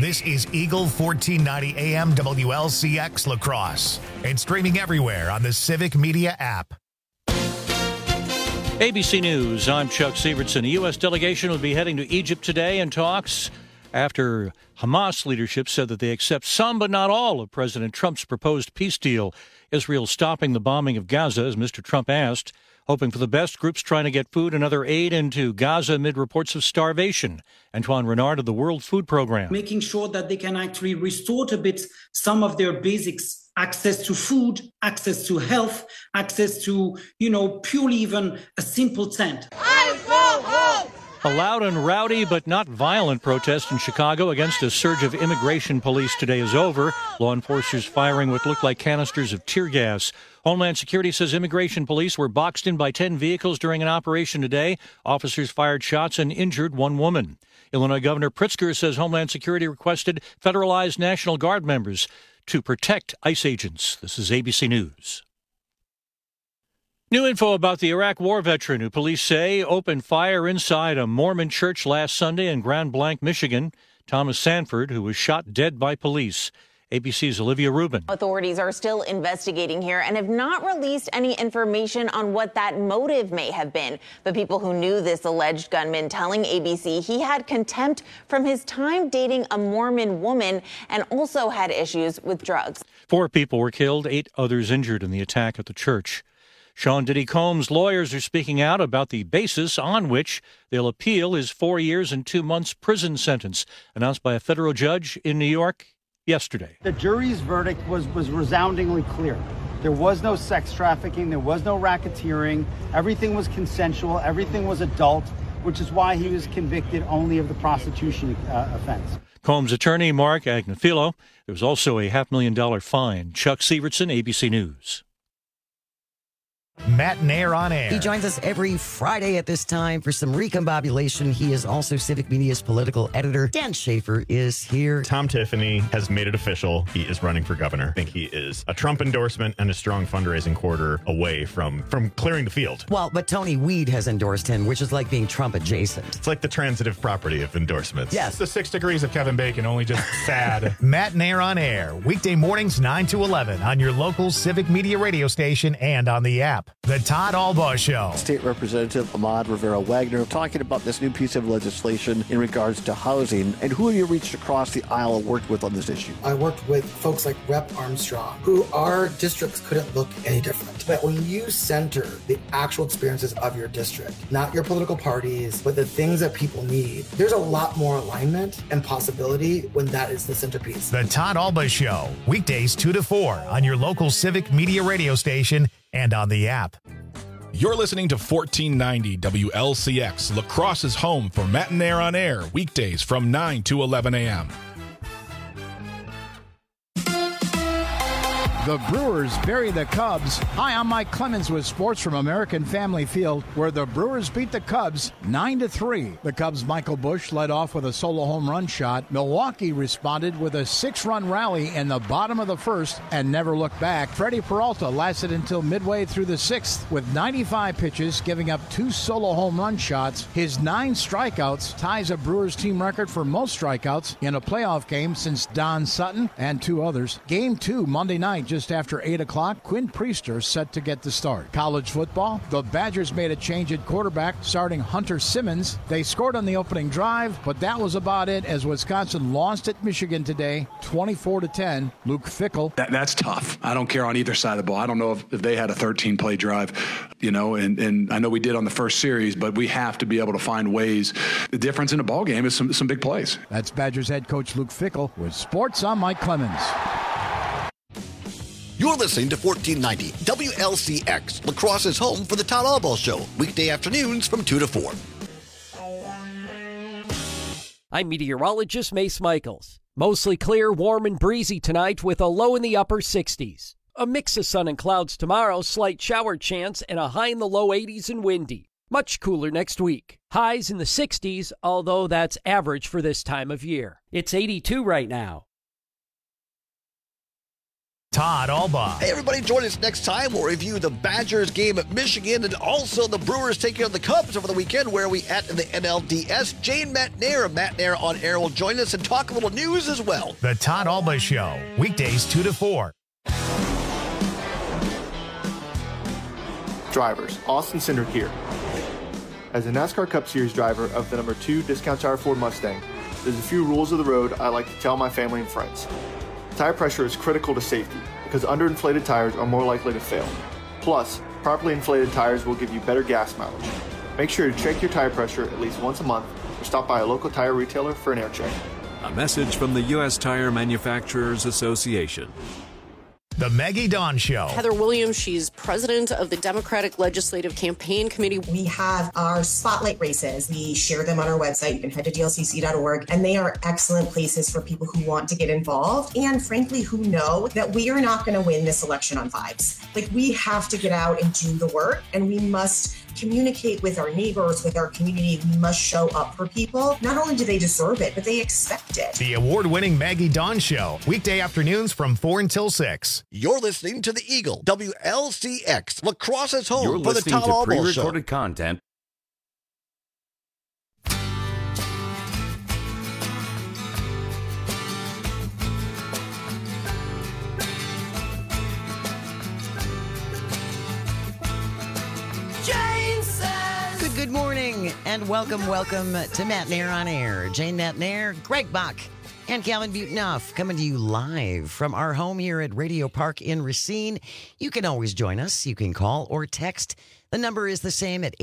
This is Eagle 1490 AM WLCX La Crosse and streaming everywhere on the Civic Media app. ABC News, I'm Chuck Sievertson. A U.S. delegation will be heading to Egypt today in talks after Hamas leadership said that they accept some but not all of President Trump's proposed peace deal. Israel stopping the bombing of Gaza, as Mr. Trump asked, hoping for the best. Groups trying to get food and other aid into Gaza amid reports of starvation. Antoine Renard of the World Food Program. Making sure that they can actually restore a bit some of their basics, access to food, access to health, access to, purely even a simple tent. I go home! A loud and rowdy but not violent protest in Chicago against a surge of immigration police today is over. Law enforcers firing what looked like canisters of tear gas. Homeland Security says immigration police were boxed in by 10 vehicles during an operation today. Officers fired shots and injured one woman. Illinois Governor Pritzker says Homeland Security requested federalized National Guard members to protect ICE agents. This is ABC News. New info about the Iraq War veteran who police say opened fire inside a Mormon church last Sunday in Grand Blanc, Michigan. Thomas Sanford, who was shot dead by police. ABC's Olivia Rubin. Authorities are still investigating here and have not released any information on what that motive may have been. But people who knew this alleged gunman telling ABC he had contempt from his time dating a Mormon woman and also had issues with drugs. 4 people were killed, 8 others injured in the attack at the church. Sean Diddy Combs' lawyers are speaking out about the basis on which they'll appeal his 4 years and 2 months prison sentence announced by a federal judge in New York yesterday. The jury's verdict was resoundingly clear. There was no sex trafficking. There was no racketeering. Everything was consensual. Everything was adult, which is why he was convicted only of the prostitution offense. Combs' attorney, Mark Agnafilo. There was also a $500,000 fine. Chuck Sievertson, ABC News. Matt Nair on air. He joins us every Friday at this time for some recombobulation. He is also Civic Media's political editor. Dan Schaefer is here. Tom Tiffany has made it official. He is running for governor. I think he is a Trump endorsement and a strong fundraising quarter away from clearing the field. Well, but Tony Weed has endorsed him, which is like being Trump adjacent. It's like the transitive property of endorsements. Yes. It's the 6 degrees of Kevin Bacon, only just sad. Matt Nair on air. Weekday mornings 9 to 11 on your local Civic Media radio station and on the app. The Todd Albaugh Show. State Representative Ahmad Rivera-Wagner talking about this new piece of legislation in regards to housing. And who have you reached across the aisle and worked with on this issue? I worked with folks like Rep. Armstrong, who our districts couldn't look any different. But when you center the actual experiences of your district, not your political parties, but the things that people need, there's a lot more alignment and possibility when that is the centerpiece. The Todd Albaugh Show, weekdays 2 to 4 on your local Civic Media radio station and on the app. You're listening to 1490 WLCX, La Crosse's home for Matt Nair on air, weekdays from 9 to 11 a.m. The Brewers bury the Cubs. Hi, I'm Mike Clemens with sports from American Family Field, where the Brewers beat the Cubs 9-3. The Cubs' Michael Busch led off with a solo home run shot. Milwaukee responded with a 6-run rally in the bottom of the first and never looked back. Freddie Peralta lasted until midway through the sixth with 95 pitches, giving up 2 solo home run shots. His 9 strikeouts ties a Brewers team record for most strikeouts in a playoff game since Don Sutton and 2 others. Game 2 Monday night, just after 8 o'clock, Quinn Priester set to get the start. College football, the Badgers made a change at quarterback, starting Hunter Simmons. They scored on the opening drive, but that was about it as Wisconsin lost at Michigan today, 24-10. Luke Fickell. That's tough. I don't care on either side of the ball. I don't know if they had a 13-play drive, and I know we did on the first series, but we have to be able to find ways. The difference in a ball game is some big plays. That's Badgers head coach Luke Fickell with sports. I'm Mike Clemens. You're listening to 1490 WLCX, La Crosse's home for the Todd Albaugh Show, weekday afternoons from 2 to 4. I'm meteorologist Mace Michaels. Mostly clear, warm, and breezy tonight with a low in the upper 60s. A mix of sun and clouds tomorrow, slight shower chance, and a high in the low 80s and windy. Much cooler next week. Highs in the 60s, although that's average for this time of year. It's 82 right now. Todd Albaugh. Hey, everybody, join us next time. We'll review the Badgers game at Michigan and also the Brewers taking on the Cubs over the weekend. Where are we at in the NLDS? Jane Matnair of Matnair on Air will join us and talk a little news as well. The Todd Albaugh Show, weekdays 2 to 4. Drivers, Austin Cindric here. As a NASCAR Cup Series driver of the number 2 Discount Tire Ford Mustang, there's a few rules of the road I like to tell my family and friends. Tire pressure is critical to safety because underinflated tires are more likely to fail. Plus, properly inflated tires will give you better gas mileage. Make sure to check your tire pressure at least once a month or stop by a local tire retailer for an air check. A message from the U.S. Tire Manufacturers Association. The Maggie Dawn Show. Heather Williams, she's president of the Democratic Legislative Campaign Committee. We have our spotlight races. We share them on our website. You can head to dlcc.org, and they are excellent places for people who want to get involved and, frankly, who know that we are not going to win this election on vibes. Like, we have to get out and do the work, and we must communicate with our neighbors, with our community. We must show up for people. Not only do they deserve it, but they expect it. The award-winning Maggie Dawn Show, weekday afternoons from 4 until 6. You're listening to the Eagle, WLCX, Lacrosse's home You're for the listening Todd to Albaugh Show. pre-recorded content. Good morning and welcome to Matt Nair on Air. Jane Matnair, Greg Bach, and Calvin Butenhoff coming to you live from our home here at Radio Park in Racine. You can always join us. You can call or text. The number is the same at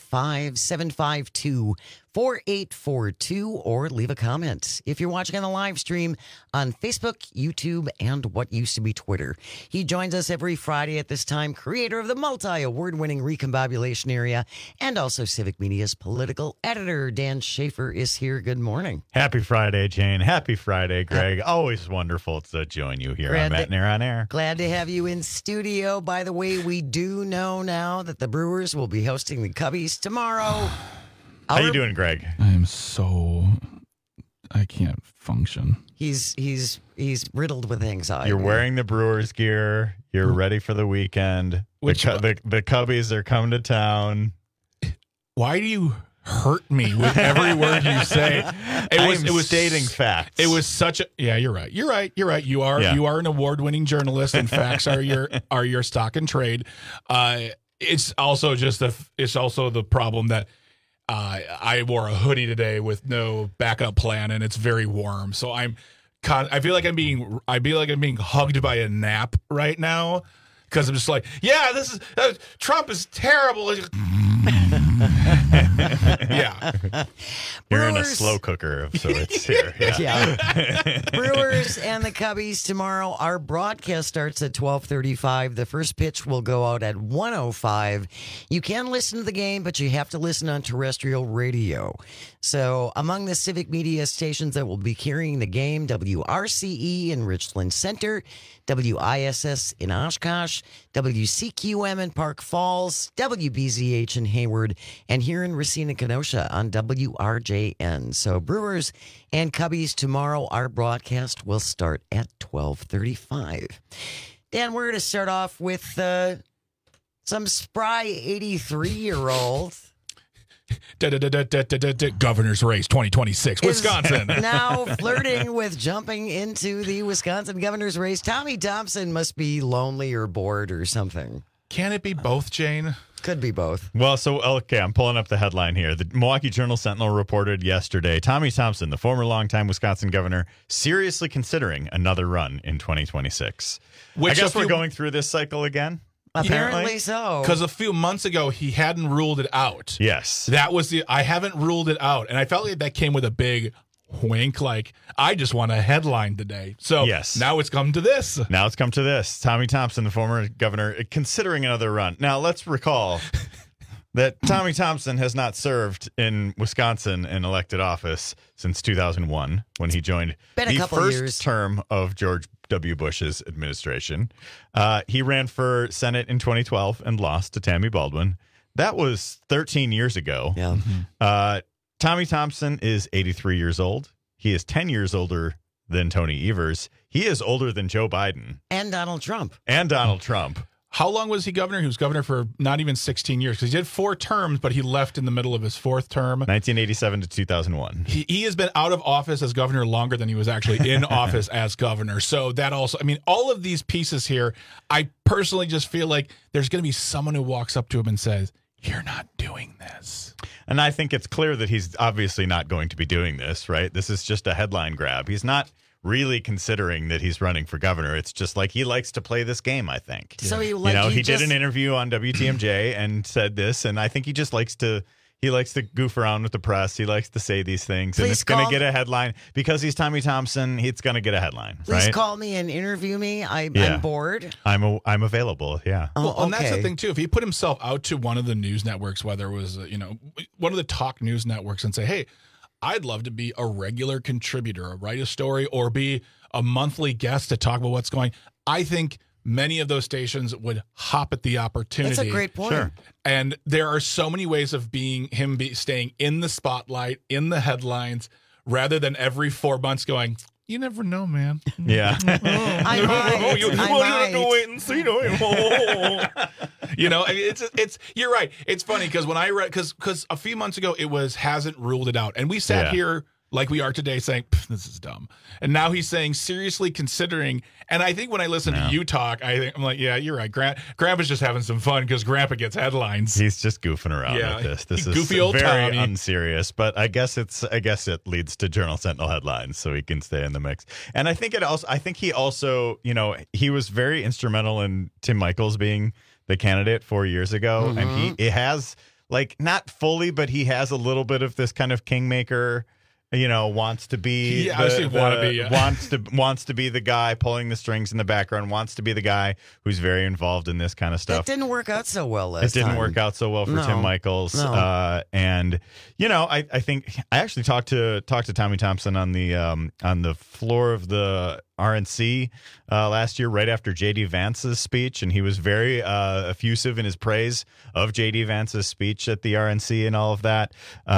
855-752-4842 or leave a comment if you're watching on the live stream on Facebook, YouTube, and what used to be Twitter. He joins us every Friday at this time, creator of the multi-award-winning Recombobulation Area and also Civic Media's political editor. Dan Schaefer is here. Good morning. Happy Friday, Jane. Happy Friday, Greg. Always wonderful to join you here on Matt Nair on Air. Glad to have you in studio. By the way, we do know now that the Brewers will be hosting the Cubbies tomorrow. How you doing, Greg? I can't function. He's riddled with anxiety. You're wearing the Brewers gear. You're ready for the weekend. The Cubbies are coming to town. Why do you hurt me with every word you say? It was stating facts. It was such a You're right. You are an award-winning journalist, and facts are your stock and trade. It's also the problem that I wore a hoodie today with no backup plan, and it's very warm. So I feel like I'm being hugged by a gnat right now because I'm just like, Trump is terrible. Yeah. You're in a slow cooker of sorts here. Yeah. Brewers and the Cubbies tomorrow. Our broadcast starts at 12:35. The first pitch will go out at 1:05. You can listen to the game, but you have to listen on terrestrial radio. So among the Civic Media stations that will be carrying the game, WRCE in Richland Center, WISS in Oshkosh, WCQM in Park Falls, WBZH in Hayward, and here in Racine and Kenosha on WRJN. So Brewers and Cubbies tomorrow. Our broadcast will start at 12:35. Dan, we're going to start off with some spry 83-year-old. Governor's race 2026, Wisconsin. Now flirting with jumping into the Wisconsin governor's race. Tommy Thompson must be lonely or bored or something. Can it be both, Jane? Could be both. Well, I'm pulling up the headline here. The Milwaukee Journal-Sentinel reported yesterday, Tommy Thompson, the former longtime Wisconsin governor, seriously considering another run in 2026. I guess we're going through this cycle again. Apparently so. Because a few months ago, he hadn't ruled it out. Yes. That was I haven't ruled it out. And I felt like that came with a big wink, like, I just want a headline today. So yes. Now it's come to this. Tommy Thompson, the former governor, considering another run. Now, let's recall that Tommy Thompson has not served in Wisconsin in elected office since 2001 when he joined the first term of George W. Bush's administration. He ran for Senate in 2012 and lost to Tammy Baldwin. That was 13 years ago. Yeah. Tommy Thompson is 83 years old. He is 10 years older than Tony Evers. He is older than Joe Biden. And Donald Trump. How long was he governor? He was governor for not even 16 years because he did 4 terms, but he left in the middle of his 4th term. 1987 to 2001. He has been out of office as governor longer than he was actually in office as governor. So that also, I mean, all of these pieces here, I personally just feel like there's going to be someone who walks up to him and says, "You're not doing this." And I think it's clear that he's obviously not going to be doing this, right? This is just a headline grab. He's not really considering that he's running for governor. It's just like he likes to play this game, I think. So he did an interview on WTMJ and said this, and I think he just likes to goof around with the press. He likes to say these things, and it's going to get a headline because he's Tommy Thompson. It's going to get a headline. Please right? call me and interview me. I'm bored. I'm available. Yeah. Well, and that's the thing too. If he put himself out to one of the news networks, whether it was one of the talk news networks, and say, "Hey, I'd love to be a regular contributor, or write a story, or be a monthly guest to talk about what's going." I think many of those stations would hop at the opportunity. That's a great point. Sure. And there are so many ways of staying in the spotlight, in the headlines, rather than every 4 months going, "You never know, man." Yeah. I might. You have to wait and see. It's you're right. It's funny because when I read, because a few months ago it was hasn't ruled it out, and we sat here like we are today saying this is dumb, and now he's saying seriously considering. And I think when I listen to you talk, I'm like, yeah, you're right. Grandpa's just having some fun because Grandpa gets headlines. He's just goofing around with this. This is goofy old very Tommy. Unserious, but I guess it leads to Journal Sentinel headlines, so he can stay in the mix. And I think he also, he was very instrumental in Tim Michaels being the candidate 4 years ago, and he has, like, not fully, but he has a little bit of this kind of kingmaker. Wants to be wants to be the guy pulling the strings in the background, wants to be the guy who's very involved in this kind of stuff. It didn't work out so well last time. It didn't time. work out so well for Tim Michaels. No. And I think I actually talked to Tommy Thompson on the floor of the RNC last year, right after J.D. Vance's speech, and he was very effusive in his praise of J.D. Vance's speech at the RNC and all of that.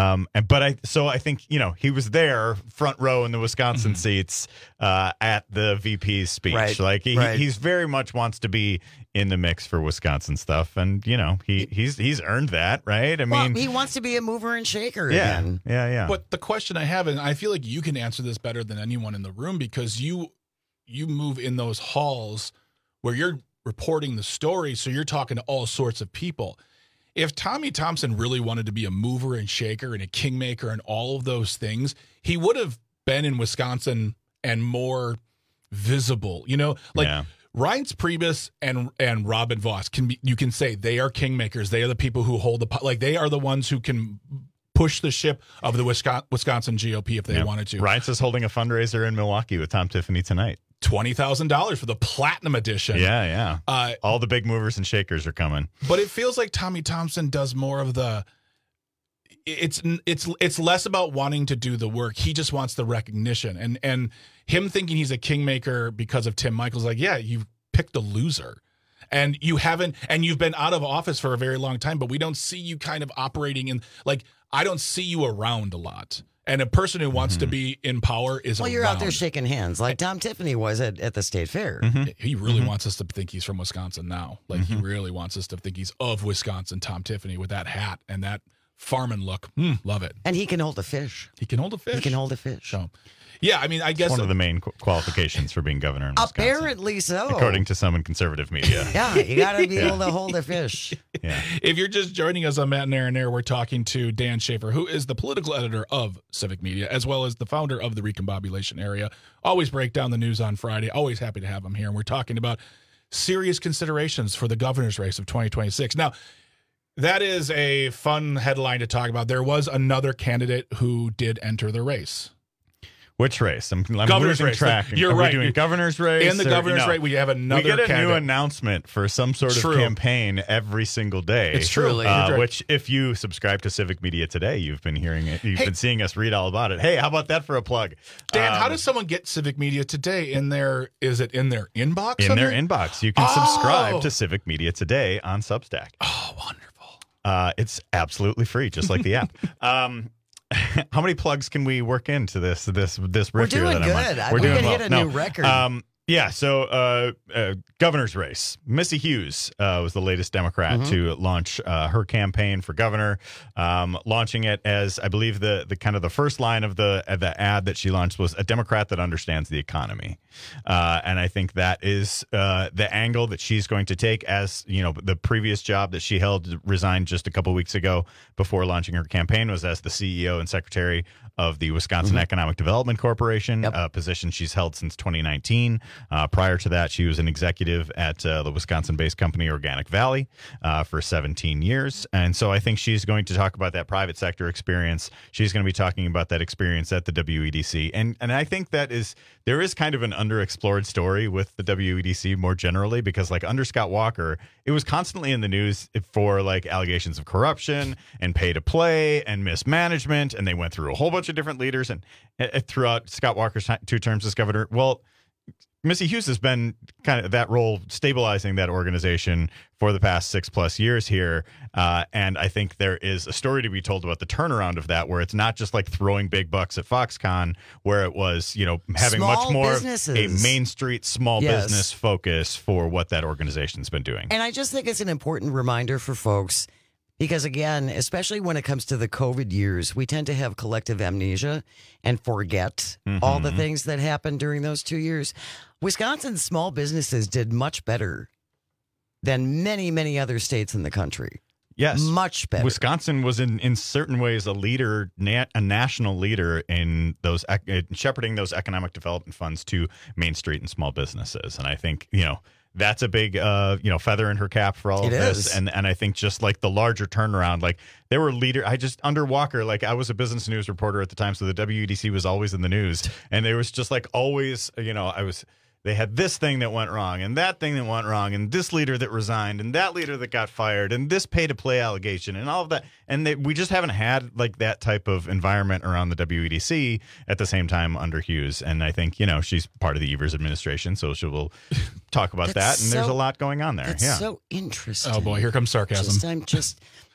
I think he was there front row in the Wisconsin seats at the VP's speech. Right. Like he's very much wants to be in the mix for Wisconsin stuff, and he's earned that, right? I mean, he wants to be a mover and shaker again. again. Yeah. But the question I have, and I feel like you can answer this better than anyone in the room because you move in those halls where you're reporting the story, so you're talking to all sorts of people. If Tommy Thompson really wanted to be a mover and shaker and a kingmaker and all of those things, he would have been in Wisconsin and more visible. Reince Priebus and Robin Vos you can say they are kingmakers. They are the people who hold they are the ones who can push the ship of the Wisconsin GOP if they wanted to. Reince is holding a fundraiser in Milwaukee with Tom Tiffany tonight. $20,000 for the Platinum Edition. Yeah. All the big movers and shakers are coming. But it feels like Tommy Thompson does more of the. It's less about wanting to do the work. He just wants the recognition, and him thinking he's a kingmaker because of Tim Michaels. Like, yeah, you picked a loser, and you haven't, and you've been out of office for a very long time. But we don't see you kind of operating in I don't see you around a lot. And a person who wants to be in power is you're out there shaking hands like Tom Tiffany was at the state fair. He really wants us to think he's from Wisconsin now. He really wants us to think he's of Wisconsin, Tom Tiffany, with that hat and that farming look. Love it. And he can hold a fish. So, yeah, I mean, I guess one of the main qualifications for being governor in Wisconsin. Apparently so. According to some in conservative media. Yeah, you got to be able to hold a fish. Yeah. If you're just joining us on Matt and Aaron, we're talking to Dan Schaefer, who is the political editor of Civic Media, as well as the founder of the Recombobulation Area. Always break down the news on Friday. Always happy to have him here. And we're talking about serious considerations for the governor's race of 2026. Now, that is a fun headline to talk about. There was another candidate who did enter the race. Which race? I'm governor's losing race. track. You're Are right. we doing governor's race? In the governor's race, we have another We get a candidate. new announcement for some sort of campaign every single day. It's true. Which, if you subscribe to Civic Media Today, you've been hearing it. You've been seeing us read all about it. Hey, how about that for a plug? Dan, how does someone get Civic Media Today is it in their inbox? In their inbox. You can subscribe to Civic Media Today on Substack. Oh, wonderful. It's absolutely free, just like the app. How many plugs can we work into this riff We're here doing that I'm on? good. We're We doing can well. hit a new record. So governor's race. Missy Hughes was the latest Democrat to launch her campaign for governor, launching it as, I believe, the kind of the first line of the ad that she launched was a Democrat that understands the economy. And I think that is the angle that she's going to take. As you know, the previous job that she held, resigned just a couple weeks ago before launching her campaign, was as the CEO and secretary of the Wisconsin Economic Development Corporation, a position she's held since 2019. Prior to that, she was an executive at the Wisconsin-based company Organic Valley for 17 years. And so I think she's going to talk about that private sector experience. She's going to be talking about that experience at the WEDC. And I think there is kind of an underexplored story with the WEDC more generally, because like under Scott Walker, it was constantly in the news for like allegations of corruption and pay to play and mismanagement. And they went through a whole bunch of different leaders and throughout Scott Walker's 2 terms as governor. Well, Missy Hughes has been kind of that role, stabilizing that organization for the past 6+ years here. And I think there is a story to be told about the turnaround of that, where it's not just like throwing big bucks at Foxconn, where it was, having Small much more businesses. a Main Street small business focus for what that organization's been doing. And I just think it's an important reminder for folks, because again, especially when it comes to the COVID years, we tend to have collective amnesia and forget all the things that happened during those 2 years. Wisconsin's small businesses did much better than many, many other states in the country. Yes. Much better. Wisconsin was in certain ways a leader, a national leader in those shepherding those economic development funds to Main Street and small businesses. And I think, that's a big, feather in her cap for all of this. And I think just like the larger turnaround, like they were under Walker, like I was a business news reporter at the time. So the WEDC was always in the news, and there was just like always, they had this thing that went wrong and that thing that went wrong and this leader that resigned and that leader that got fired and this pay to play allegation and all of that. And we just haven't had like that type of environment around the WEDC at the same time under Hughes. And I think, she's part of the Evers administration, so she will talk about that. And there's a lot going on there. That's so interesting. Oh boy, here comes sarcasm. I'm just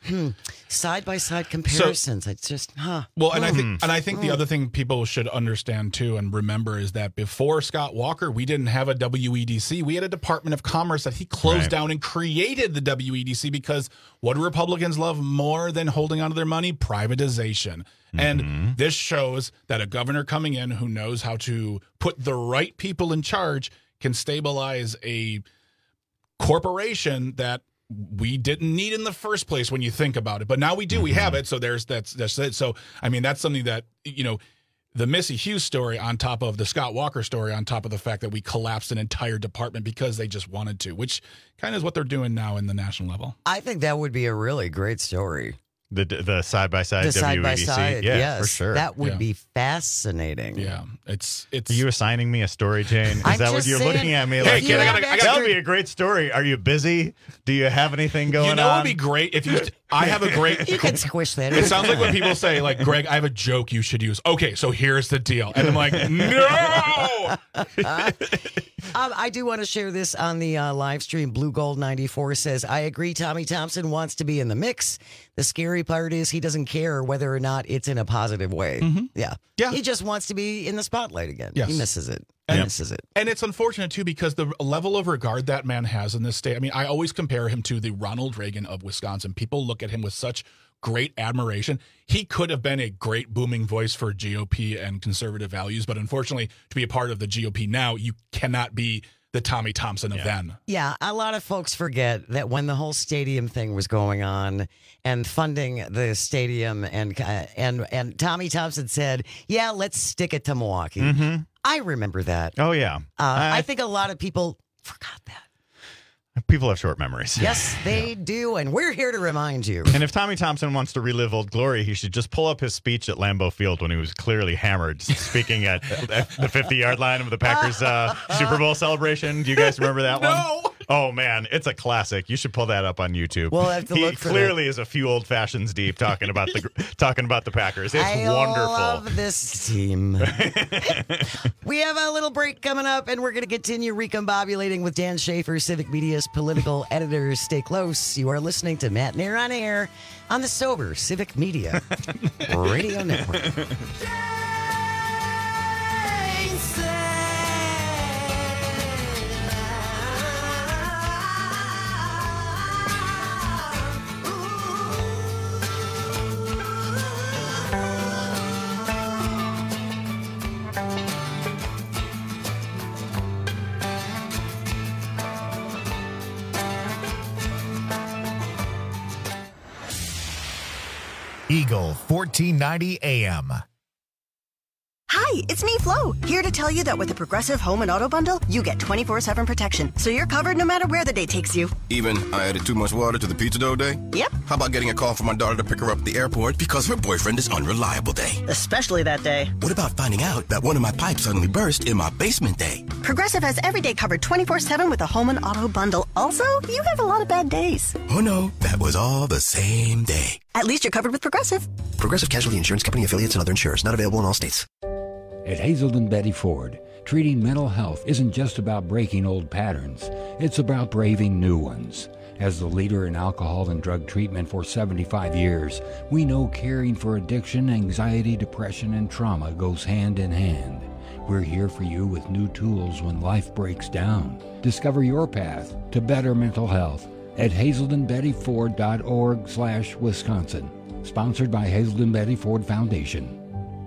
side by side comparisons. It's just well, and I think the other thing people should understand too and remember is that before Scott Walker, we didn't have a WEDC. We had a Department of Commerce that he closed down and created the WEDC, because what do Republicans love more than holding onto their money? Privatization. And this shows that a governor coming in who knows how to put the right people in charge can stabilize a corporation that we didn't need in the first place when you think about it. But now we do. We have it. So that's it. So, I mean, that's something that, the Missy Hughes story on top of the Scott Walker story, on top of the fact that we collapsed an entire department because they just wanted to, which kind of is what they're doing now in the national level. I think that would be a really great story. The side-by-side WEDC. Side-by-side, yeah, yes. for sure. That would be fascinating. Yeah. It's. Are you assigning me a story, Jane? Is I'm that what just you're saying, looking at me hey, like? kid, That would be a great story. Are you busy? Do you have anything going on? It would be great if you. I have a great. You can squish that. It sounds like when people say, like, Greg, I have a joke you should use. Okay, so here's the deal. And I'm like, no! I do want to share this on the live stream. Blue Gold 94 says, I agree Tommy Thompson wants to be in the mix. The scary part is he doesn't care whether or not it's in a positive way. Yeah. He just wants to be in the spotlight again. Yes. He misses it. And it's unfortunate, too, because the level of regard that man has in this state. I mean, I always compare him to the Ronald Reagan of Wisconsin. People look at him with such great admiration. He could have been a great booming voice for GOP and conservative values. But unfortunately, to be a part of the GOP now, you cannot be the Tommy Thompson of then. Yeah, a lot of folks forget that when the whole stadium thing was going on and funding the stadium, and Tommy Thompson said, "Yeah, let's stick it to Milwaukee." I remember that. Oh yeah, I think a lot of people forgot that. People have short memories. Yes, they do, and we're here to remind you. And if Tommy Thompson wants to relive old glory, he should just pull up his speech at Lambeau Field when he was clearly hammered, speaking at the 50-yard line of the Packers Super Bowl celebration. Do you guys remember that one? No. Oh, man, it's a classic. You should pull that up on YouTube. We'll have to he look for clearly that. is a few old fashions deep talking about the Packers. It's wonderful. I love this team. We have a little break coming up, and we're going to continue recombobulating with Dan Schaefer, Civic Media's political editor. Stay close. You are listening to Matt Nair on Air on the Sober Civic Media Radio Network. Eagle 1490 AM. Hi, it's me, Flo, here to tell you that with the Progressive Home and Auto Bundle, you get 24/7 protection, so you're covered no matter where the day takes you. Even I added too much water to the pizza dough day? Yep. How about getting a call from my daughter to pick her up at the airport because her boyfriend is unreliable day? Especially that day. What about finding out that one of my pipes suddenly burst in my basement day? Progressive has every day covered 24/7 with the Home and Auto Bundle. Also, you have a lot of bad days. Oh no, that was all the same day. At least you're covered with Progressive. Progressive Casualty Insurance Company affiliates and other insurers. Not available in all states. At Hazelden Betty Ford, treating mental health isn't just about breaking old patterns. It's about braving new ones. As the leader in alcohol and drug treatment for 75 years, we know caring for addiction, anxiety, depression, and trauma goes hand in hand. We're here for you with new tools when life breaks down. Discover your path to better mental health at hazeldenbettyford.org/Wisconsin. Sponsored by Hazelden Betty Ford Foundation.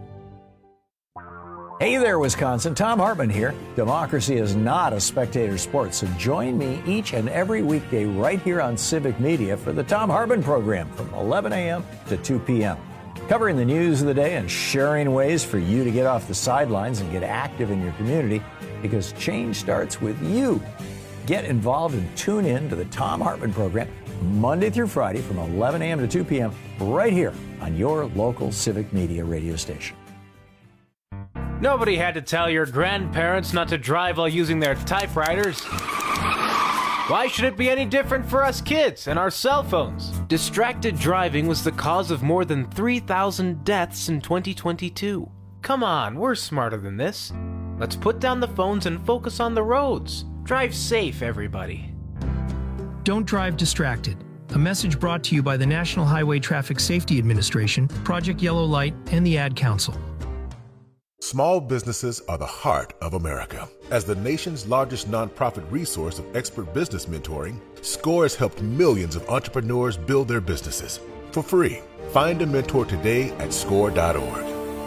Hey there, Wisconsin. Tom Hartman here. Democracy is not a spectator sport, so join me each and every weekday right here on Civic Media for the Tom Hartman program from 11 a.m. to 2 p.m. Covering the news of the day and sharing ways for you to get off the sidelines and get active in your community, because change starts with you. Get involved and tune in to the Tom Hartman program Monday through Friday from 11 a.m. to 2 p.m. right here on your local Civic Media radio station. Nobody had to tell your grandparents not to drive while using their typewriters. Why should it be any different for us kids and our cell phones? Distracted driving was the cause of more than 3,000 deaths in 2022. Come on, we're smarter than this. Let's put down the phones and focus on the roads. Drive safe, everybody. Don't drive distracted. A message brought to you by the National Highway Traffic Safety Administration, Project Yellow Light, and the Ad Council. Small businesses are the heart of America. As the nation's largest nonprofit resource of expert business mentoring, SCORE has helped millions of entrepreneurs build their businesses for free. Find a mentor today at score.org.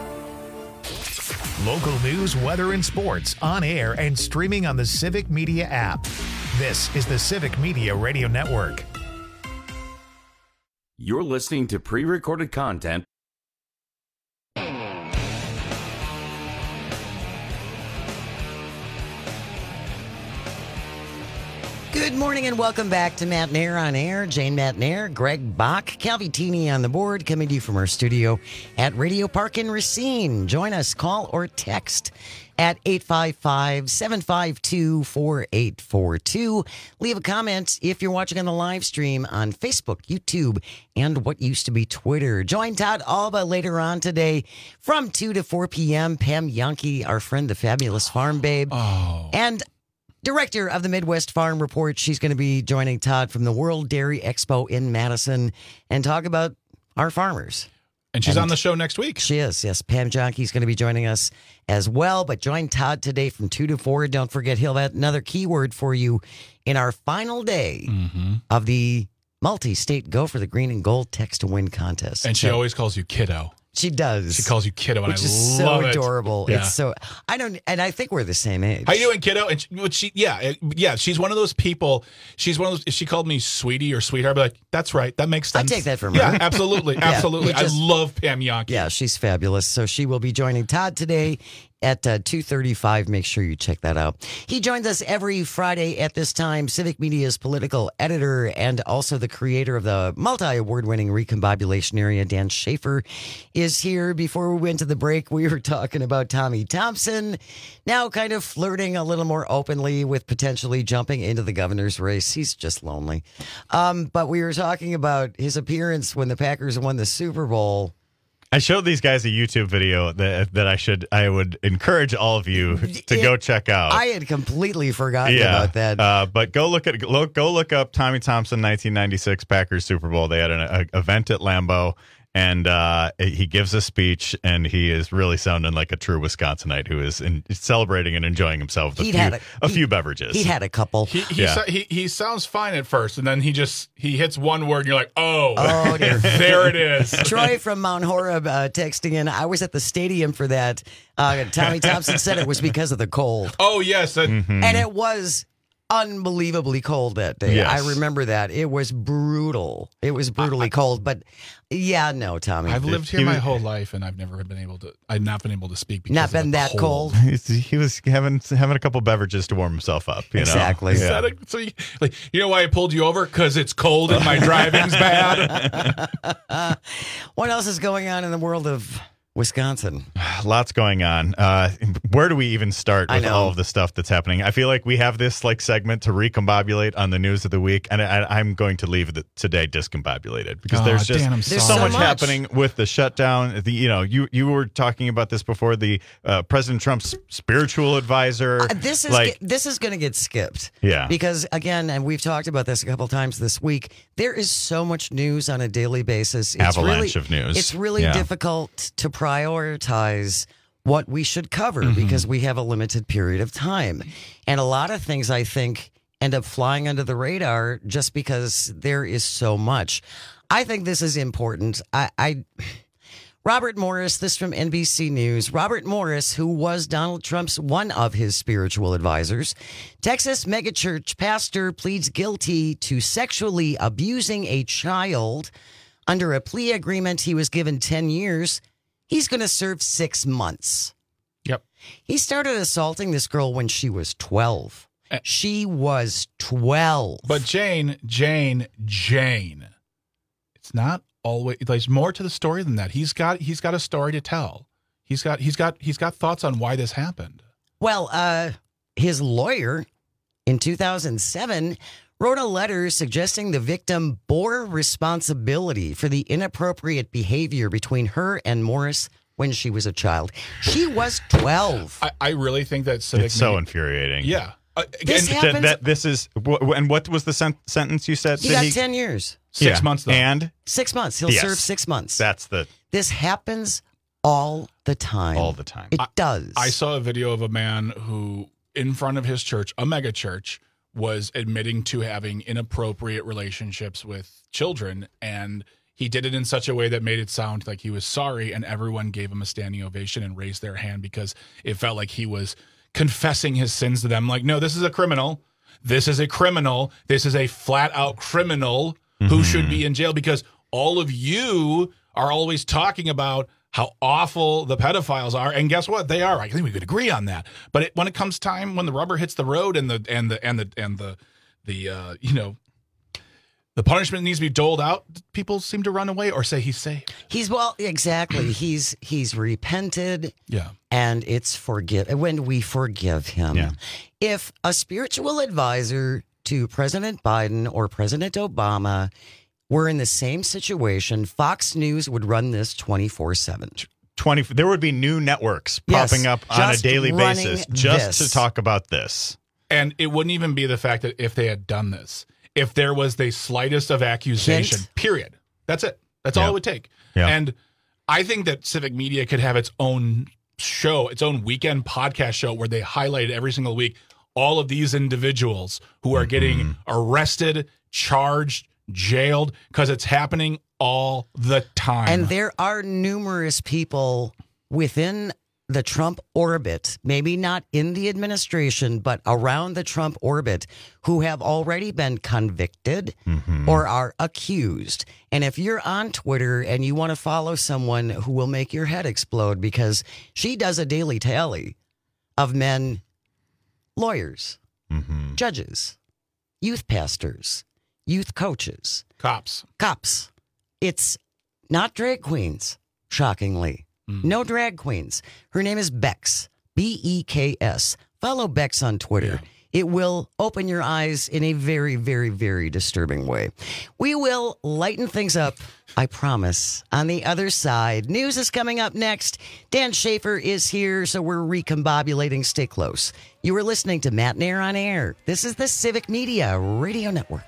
Local news, weather, and sports on air and streaming on the Civic Media app. This is the Civic Media Radio Network. You're listening to pre-recorded content. Good morning and welcome back to Matt Nair on Air. Jane Matt Nair, Greg Bach, Calvitini on the board, coming to you from our studio at Radio Park in Racine. Join us, call or text at 855-752-4842. Leave a comment if you're watching on the live stream on Facebook, YouTube, and what used to be Twitter. Join Todd Alba later on today from 2 to 4 p.m. Pam Yankee, our friend, the fabulous farm babe. And director of the Midwest Farm Report. She's going to be joining Todd from the World Dairy Expo in Madison and talk about our farmers. And she's on the show next week. She is, yes. Pam Jahnke's going to be joining us as well. But join Todd today from 2 to 4. Don't forget, he'll have another keyword for you in our final day of the multi-state Go for the Green and Gold Text to Win contest. And she always calls you kiddo. She does. She calls you kiddo, and which I is love so it. adorable. Yeah. It's so and I think we're the same age. How you doing, kiddo? And she's one of those people. She's one of those. If she called me sweetie or sweetheart, I'd be like, that's right. That makes sense. I take that from her. Yeah, absolutely, absolutely. I love Pam Jahnke. Yeah, she's fabulous. So she will be joining Todd today at 2:35. Make sure you check that out. He joins us every Friday at this time. Civic Media's political editor and also the creator of the multi-award-winning Recombobulation Area, Dan Schaefer, is here. Before we went to the break, we were talking about Tommy Thompson, now kind of flirting a little more openly with potentially jumping into the governor's race. He's just lonely. But we were talking about his appearance when the Packers won the Super Bowl. I showed these guys a YouTube video that I would encourage all of you to go check out. I had completely forgotten about that. But go look up Tommy Thompson 1996 Packers Super Bowl. They had an event at Lambeau, and he gives a speech, and he is really sounding like a true Wisconsinite who is celebrating and enjoying himself with a few beverages. He had a couple. He sounds fine at first, and then he hits one word, and you're like, oh dear. There it is. Troy from Mount Horeb texting in, I was at the stadium for that. Tommy Thompson said it was because of the cold. Oh, yes. And it was unbelievably cold that day. Yes. I remember that. It was brutal. It was brutally cold. But yeah, no, Tommy. I've lived here my whole life, and I've not been able to speak because not been that cold. He was having a couple beverages to warm himself up. Exactly. Yeah. So you know why I pulled you over? Because it's cold and my driving's bad. What else is going on in the world of Wisconsin? Lots going on. Where do we even start with all of the stuff that's happening? I feel like we have this segment to recombobulate on the news of the week, and I'm going to leave today discombobulated because there's so much happening with the shutdown. You were talking about this before. The President Trump's spiritual advisor. This is going to get skipped. Yeah. Because again, and we've talked about this a couple times this week, there is so much news on a daily basis. Avalanche of news. It's really difficult to prioritize what we should cover because we have a limited period of time. And a lot of things, I think, end up flying under the radar just because there is so much. I think this is important. Robert Morris, this from NBC News. Robert Morris, who was Donald Trump's one of his spiritual advisors, Texas megachurch pastor, pleads guilty to sexually abusing a child. Under a plea agreement, he was given 10 years. He's going to serve 6 months. Yep. He started assaulting this girl when she was 12. She was 12. But Jane, it's not always. There's more to the story than that. He's got a story to tell. He's got thoughts on why this happened. Well, his lawyer in 2007 wrote a letter suggesting the victim bore responsibility for the inappropriate behavior between her and Morris when she was a child. She was 12. I really think that it's so infuriating. Yeah. This happens. This is, and what was the sentence you said? He got 10 years. 6 months, though. And? 6 months. He'll serve 6 months. This happens all the time. All the time. It does. I saw a video of a man who, in front of his church, a mega church, was admitting to having inappropriate relationships with children, and he did it in such a way that made it sound like he was sorry, and everyone gave him a standing ovation and raised their hand because it felt like he was confessing his sins to them. Like, no, this is a criminal. This is a criminal. This is a flat-out criminal who should be in jail because all of you are always talking about how awful the pedophiles are, and guess what? They are. I think we could agree on that. But when it comes time, when the rubber hits the road, and the punishment needs to be doled out, people seem to run away or say he's safe. Exactly. He's repented. Yeah, and it's when we forgive him. Yeah. If a spiritual advisor to President Biden or President Obama were in the same situation, Fox News would run this 24/7. There would be new networks popping up on a daily basis just to talk about this. And it wouldn't even be the fact that if they had done this, if there was the slightest of accusation, period. That's it. That's all it would take. Yeah. And I think that Civic Media could have its own show, its own weekend podcast show where they highlight every single week all of these individuals who are getting arrested, charged, jailed, because it's happening all the time. And there are numerous people within the Trump orbit, maybe not in the administration, but around the Trump orbit, who have already been convicted or are accused. And if you're on Twitter and you want to follow someone who will make your head explode, because she does a daily tally of men, lawyers, judges, youth pastors, youth coaches, cops. It's not drag queens, shockingly. No drag queens. Her name is Bex, Beks. Follow Bex on Twitter. Yeah. It will open your eyes in a very, very, very disturbing way. We will lighten things up, I promise. On the other side, news is coming up next. Dan Schaefer is here, so we're recombobulating. Stay close. You are listening to Matt Nair on Air. This is the Civic Media Radio Network.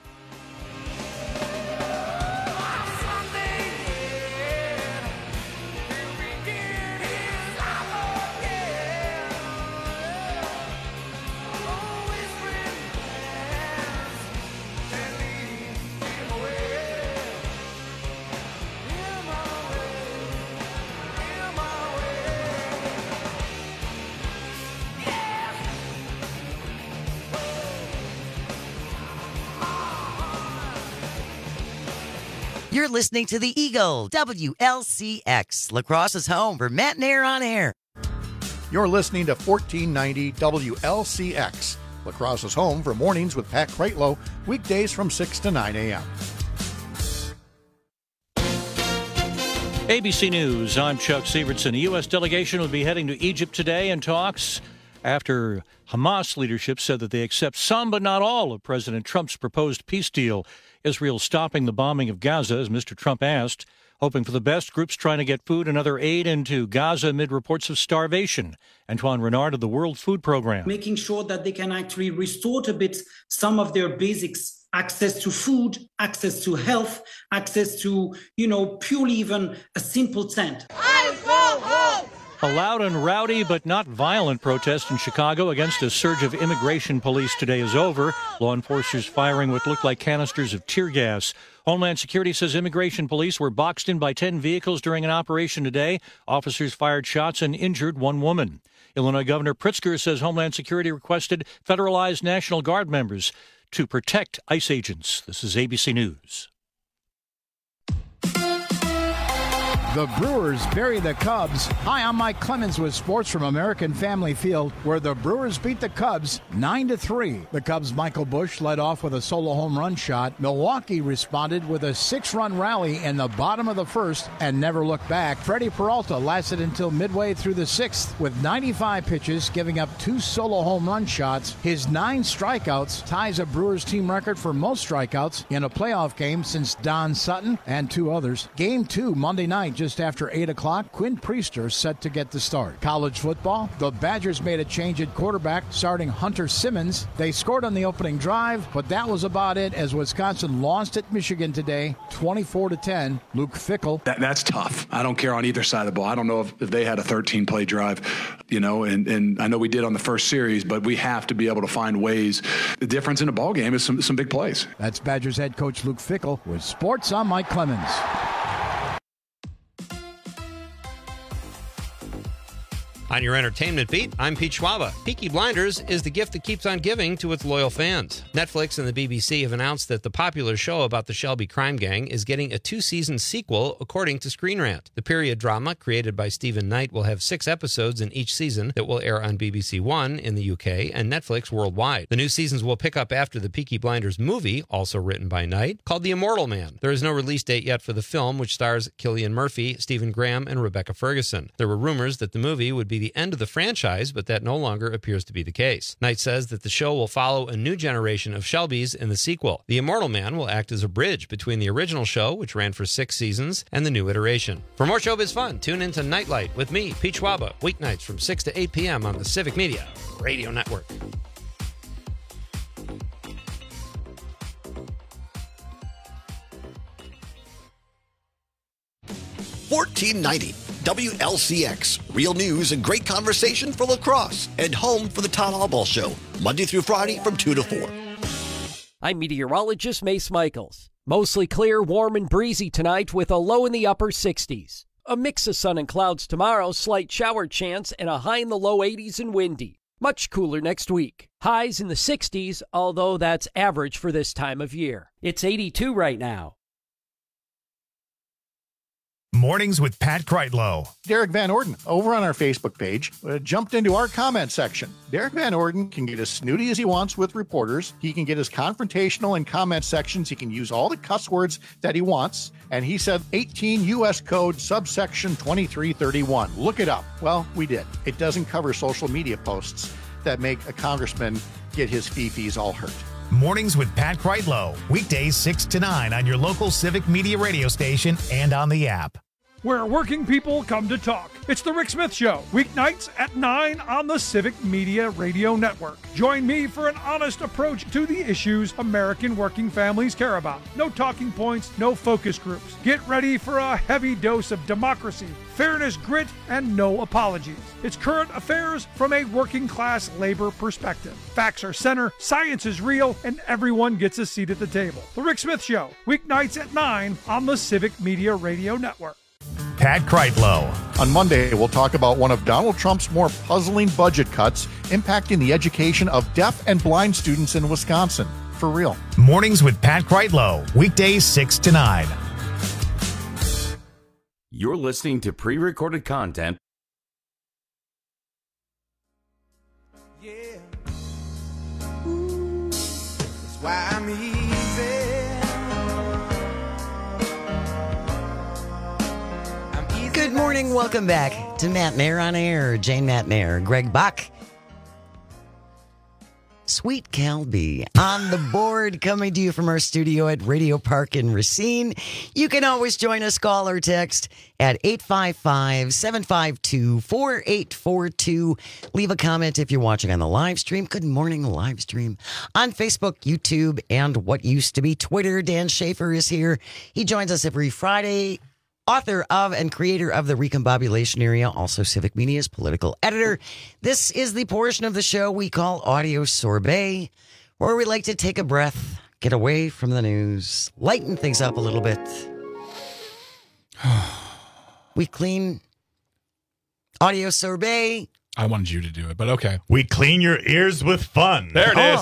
You're listening to the Eagle, WLCX, La Crosse's home for Matt Nair on Air. You're listening to 1490 WLCX, La Crosse's home for mornings with Pat Kreitlow, weekdays from 6 to 9 a.m. ABC News, I'm Chuck Sievertson. A U.S. delegation will be heading to Egypt today in talks after Hamas leadership said that they accept some but not all of President Trump's proposed peace deal. Israel stopping the bombing of Gaza, as Mr. Trump asked, hoping for the best. Groups trying to get food and other aid into Gaza amid reports of starvation. Antoine Renard of the World Food Program. Making sure that they can actually restore a bit some of their basics, access to food, access to health, access to, purely even a simple tent. I go home! A loud and rowdy but not violent protest in Chicago against a surge of immigration police today is over. Law enforcers firing what looked like canisters of tear gas. Homeland Security says immigration police were boxed in by 10 vehicles during an operation today. Officers fired shots and injured one woman. Illinois Governor Pritzker says Homeland Security requested federalized National Guard members to protect ICE agents. This is ABC News. The Brewers bury the Cubs. Hi, I'm Mike Clemens with sports from American Family Field, where the Brewers beat the Cubs 9-3. The Cubs' Michael Busch led off with a solo home run shot. Milwaukee responded with a 6-run rally in the bottom of the first and never looked back. Freddie Peralta lasted until midway through the sixth with 95 pitches, giving up 2 solo home run shots. His 9 strikeouts ties a Brewers team record for most strikeouts in a playoff game since Don Sutton and 2 others. Game 2 Monday night, just after 8 o'clock, Quinn Priester set to get the start. College football, the Badgers made a change at quarterback, starting Hunter Simmons. They scored on the opening drive, but that was about it as Wisconsin lost at Michigan today, 24-10. Luke Fickell. That's tough. I don't care on either side of the ball. I don't know if they had a 13-play drive, and I know we did on the first series, but we have to be able to find ways. The difference in a ball game is some big plays. That's Badgers head coach Luke Fickell with sports. I'm Mike Clemens. On your entertainment beat, I'm Pete Schwaba. Peaky Blinders is the gift that keeps on giving to its loyal fans. Netflix and the BBC have announced that the popular show about the Shelby crime gang is getting a 2-season sequel, according to Screen Rant. The period drama, created by Stephen Knight, will have 6 episodes in each season that will air on BBC One in the UK and Netflix worldwide. The new seasons will pick up after the Peaky Blinders movie, also written by Knight, called The Immortal Man. There is no release date yet for the film, which stars Cillian Murphy, Stephen Graham, and Rebecca Ferguson. There were rumors that the movie would be the end of the franchise, but that no longer appears to be the case. Knight says that the show will follow a new generation of Shelbys in the sequel. The Immortal Man will act as a bridge between the original show, which ran for 6 seasons, and the new iteration. For more showbiz fun, tune into Nightlight with me, Pete Schwaba, weeknights from 6 to 8 p.m. on the Civic Media Radio Network. $14.90 WLCX. Real news and great conversation for La Crosse and home for the Todd Albaugh Show, Monday through Friday from 2 to 4. I'm meteorologist Mace Michaels. Mostly clear, warm, and breezy tonight with a low in the upper 60s. A mix of sun and clouds tomorrow, slight shower chance, and a high in the low 80s and windy. Much cooler next week. Highs in the 60s, although that's average for this time of year. It's 82 right now. Mornings with Pat Kreitlow. Derek Van Orden, over on our Facebook page, jumped into our comment section. Derek Van Orden can get as snooty as he wants with reporters. He can get as confrontational in comment sections. He can use all the cuss words that he wants. And he said 18 U.S. Code subsection 2331. Look it up. Well, we did. It doesn't cover social media posts that make a congressman get his fee-fees all hurt. Mornings with Pat Kreitlow. Weekdays 6 to 9 on your local Civic Media radio station and on the app. Where working people come to talk. It's the Rick Smith Show, weeknights at 9 on the Civic Media Radio Network. Join me for an honest approach to the issues American working families care about. No talking points, no focus groups. Get ready for a heavy dose of democracy, fairness, grit, and no apologies. It's current affairs from a working class labor perspective. Facts are center, science is real, and everyone gets a seat at the table. The Rick Smith Show, weeknights at 9 on the Civic Media Radio Network. Pat Kreitlow. On Monday, we'll talk about one of Donald Trump's more puzzling budget cuts impacting the education of deaf and blind students in Wisconsin. For real. Mornings with Pat Kreitlow. Weekdays 6 to 9. You're listening to pre-recorded content. Yeah. Ooh, that's why I'm easy. Good morning. Welcome back to Matt Mayer on Air. Jane Matt Mayer, Greg Bach, Sweet Calby on the board, coming to you from our studio at Radio Park in Racine. You can always join us, call or text at 855-752-4842. Leave a comment if you're watching on the live stream. Good morning, live stream on Facebook, YouTube, and what used to be Twitter. Dan Schaefer is here. He joins us every Friday. Author of and creator of The Recombobulation Area, also Civic Media's political editor. This is the portion of the show we call Audio Sorbet, where we like to take a breath, get away from the news, lighten things up a little bit. We clean Audio Sorbet. I wanted you to do it, but okay. We clean your ears with fun. There it is.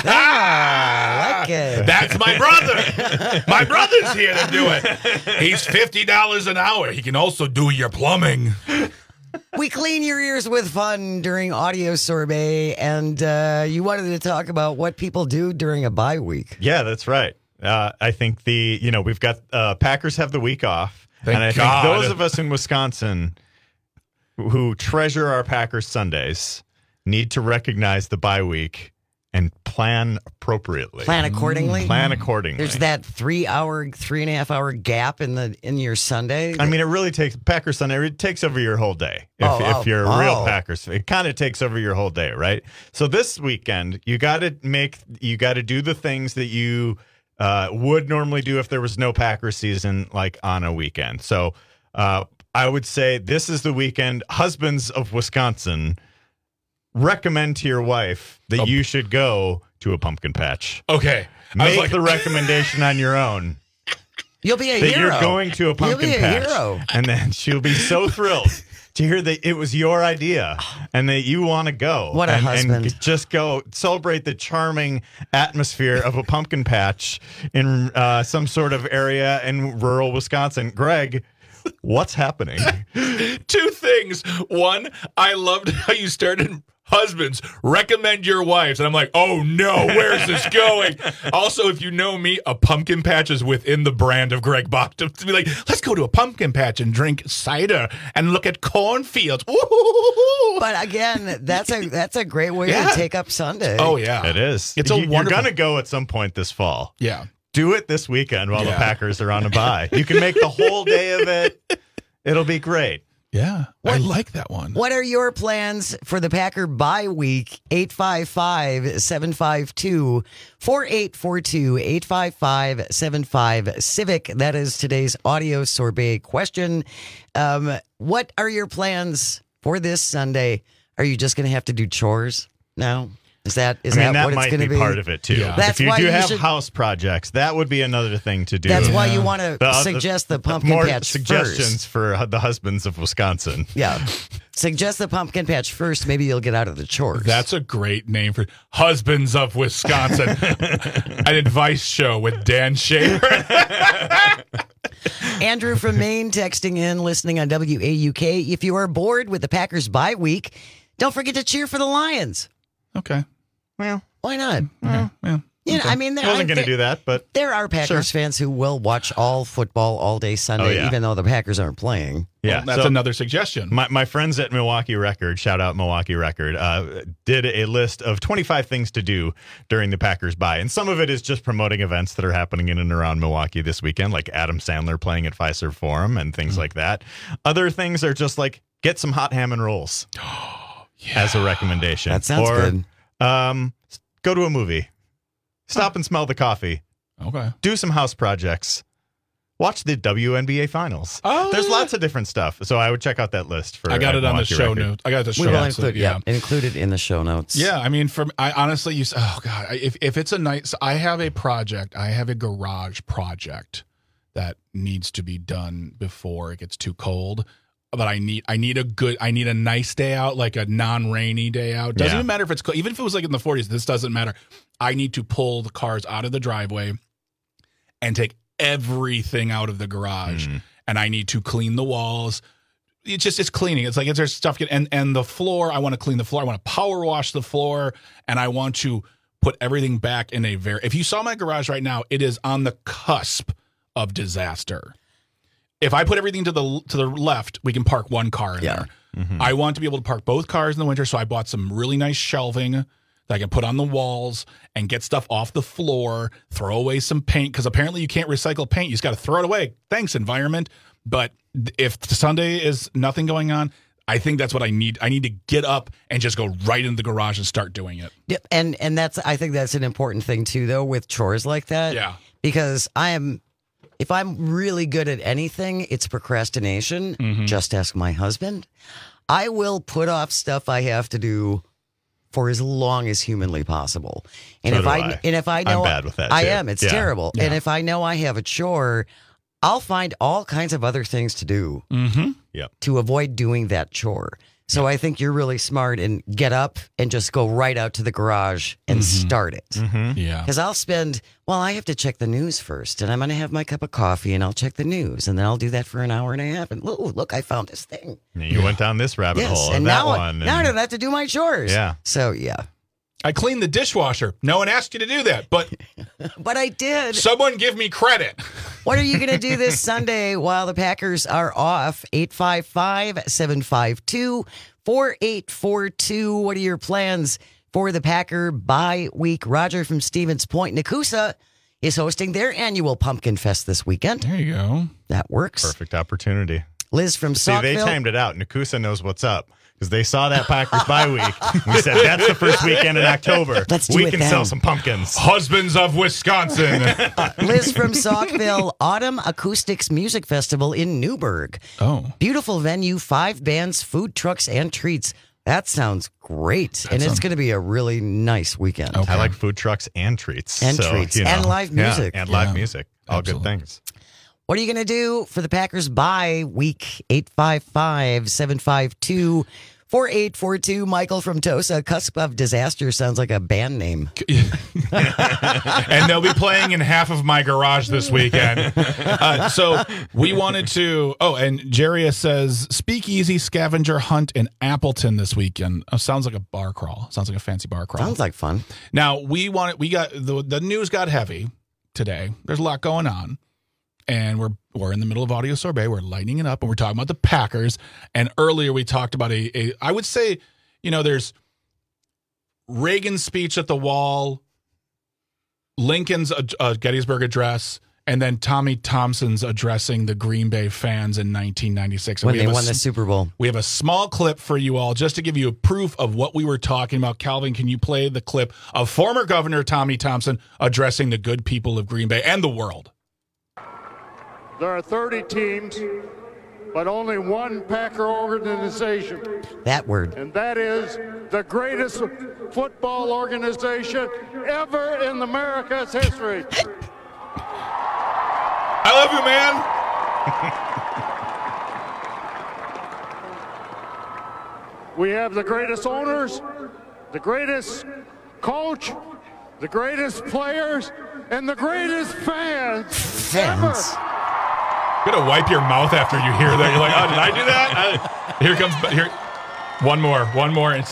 I like it. That's my brother. My brother's here to do it. He's $50 an hour. He can also do your plumbing. We clean your ears with fun during Audio Sorbet, and you wanted to talk about what people do during a bye week. Yeah, that's right. I think we've got Packers have the week off. Thank think God. those of us in Wisconsin who treasure our Packers Sundays need to recognize the bye week and plan appropriately. Plan accordingly? Plan accordingly. There's that 3.5 hour gap in your Sunday. I mean, it really takes Packers Sunday. It takes over your whole day. If you're a real Packers fan, it kind of takes over your whole day, right? So this weekend, you got to do the things that you would normally do if there was no Packers season, like on a weekend. So I would say this is the weekend. Husbands of Wisconsin, recommend to your wife that you should go to a pumpkin patch. Okay. Make the recommendation on your own. You'll be a that hero. You're going to a pumpkin patch. Hero. And then she'll be so thrilled to hear that it was your idea and that you want to go. What a husband. And just go celebrate the charming atmosphere of a pumpkin patch in some sort of area in rural Wisconsin. Greg, what's happening? Two things. One, I loved how you started. Husbands, recommend your wives. And I'm like, oh no, where's this going? Also, if you know me, a pumpkin patch is within the brand of Greg Bach. To be like, let's go to a pumpkin patch and drink cider and look at cornfields. Ooh. But again, that's a great way to take up Sunday. Oh, yeah. It is. It's You're wonderful. going to go at some point this fall. Yeah. Do it this weekend while the Packers are on a bye. You can make the whole day of it. It'll be great. Yeah, I like that one. What are your plans for the Packer bye week? 855-752-4842. 855-75-CIVIC. That is today's Audio Sorbet question. What are your plans for this Sunday? Are you just going to have to do chores now? Is that that what might it's going to be? Part of it too. Yeah. That's if you why do you have should- house projects, that would be another thing to do. That's why you want to suggest the pumpkin more patch suggestions first. for the husbands of Wisconsin. Yeah. Suggest the pumpkin patch first. Maybe you'll get out of the chores. That's a great name for Husbands of Wisconsin. An advice show with Dan Shaver. Andrew from Maine texting in, listening on WAUK. If you are bored with the Packers bye week, don't forget to cheer for the Lions. Okay. Well, why not? Yeah. You know, I mean, I wasn't going to do that, but there are Packers fans who will watch all football all day Sunday, even though the Packers aren't playing. Yeah, that's another suggestion. My friends at Milwaukee Record, shout out Milwaukee Record, did a list of 25 things to do during the Packers bye. And some of it is just promoting events that are happening in and around Milwaukee this weekend, like Adam Sandler playing at Fiserv Forum and things like that. Other things are just like get some hot ham and rolls as a recommendation. That sounds good. Go to a movie. Stop and smell the coffee. Okay. Do some house projects. Watch the WNBA finals. Oh, there's lots of different stuff. So I would check out that list for. I got it on the Milwaukee show Record. notes. I got the show We will notes. include it in the show notes. Yeah, I mean, I honestly, oh God, if it's a night, so I have a project, I have a garage project that needs to be done before it gets too cold. But I need a nice day out, like a non-rainy day out. Doesn't even matter if it's cold. Even if it was like in the 40s, this doesn't matter. I need to pull the cars out of the driveway and take everything out of the garage, and I need to clean the walls. It's cleaning. It's like there's stuff and the floor. I want to clean the floor. I want to power wash the floor, and I want to put everything back in a very. If you saw my garage right now, it is on the cusp of disaster. If I put everything to the left, we can park one car in there. Mm-hmm. I want to be able to park both cars in the winter, so I bought some really nice shelving that I can put on the walls and get stuff off the floor, throw away some paint, because apparently you can't recycle paint. You just got to throw it away. Thanks, environment. But if Sunday is nothing going on, I think that's what I need. I need to get up and just go right into the garage and start doing it. Yep. And I think that's an important thing too, though, with chores like that. Yeah. Because if I'm really good at anything, it's procrastination. Mm-hmm. Just ask my husband. I will put off stuff I have to do for as long as humanly possible. And So if I know I'm bad with that, I too. am. It's Yeah. terrible. Yeah. And if I know I have a chore, I'll find all kinds of other things to do to avoid doing that chore. So I think you're really smart and get up and just go right out to the garage and start it. Yeah. Because I have to check the news first, and I'm going to have my cup of coffee, and I'll check the news, and then I'll do that for an hour and a half. And look, I found this thing. You went down this rabbit hole. and that now one. I don't have to do my chores. Yeah. So, yeah. I cleaned the dishwasher. No one asked you to do that, but But I did. someone give me credit. What are you going to do this Sunday while the Packers are off? 855-752-4842. What are your plans for the Packer bye week? Roger from Stevens Point, Nakusa is hosting their annual Pumpkin Fest this weekend. There you go. That works. Perfect opportunity. Liz from See, they Saltville. timed it out. Nakusa knows what's up because they saw that Packers bye week. We said that's the first weekend in October. Let's do we it can then. sell some pumpkins. Husbands of Wisconsin. Liz from Saukville, Autumn Acoustics Music Festival in Newburgh. Oh. Beautiful venue, 5 bands, food trucks, and treats. That sounds great. And it's going to be a really nice weekend. I like food trucks and treats. And So, treats. you know, And live music. Yeah, and live Yeah. music. All Absolutely. good things. What are you going to do for the Packers bye week? 855-752-4842. Michael from Tosa, Cusp of Disaster sounds like a band name. And they'll be playing in half of my garage this weekend. So we wanted to. Oh, and Jerry says Speakeasy Scavenger Hunt in Appleton this weekend. Sounds like a bar crawl. Sounds like a fancy bar crawl. Sounds like fun. Now we got the news got heavy today. There's a lot going on. And we're in the middle of audio sorbet. We're lighting it up, and we're talking about the Packers. And earlier we talked about I would say, there's Reagan's speech at the wall, Lincoln's Gettysburg Address, and then Tommy Thompson's addressing the Green Bay fans in 1996. When they won the Super Bowl. We have a small clip for you all just to give you a proof of what we were talking about. Calvin, can you play the clip of former Governor Tommy Thompson addressing the good people of Green Bay and the world? There are 30 teams but only one Packer organization. That word. And that is the greatest football organization ever in America's history. I love you, man. We have the greatest owners, the greatest coach, the greatest players, and the greatest fans ever. You're gonna wipe your mouth after you hear that. You're like, oh, did I do that? Here comes one more. It's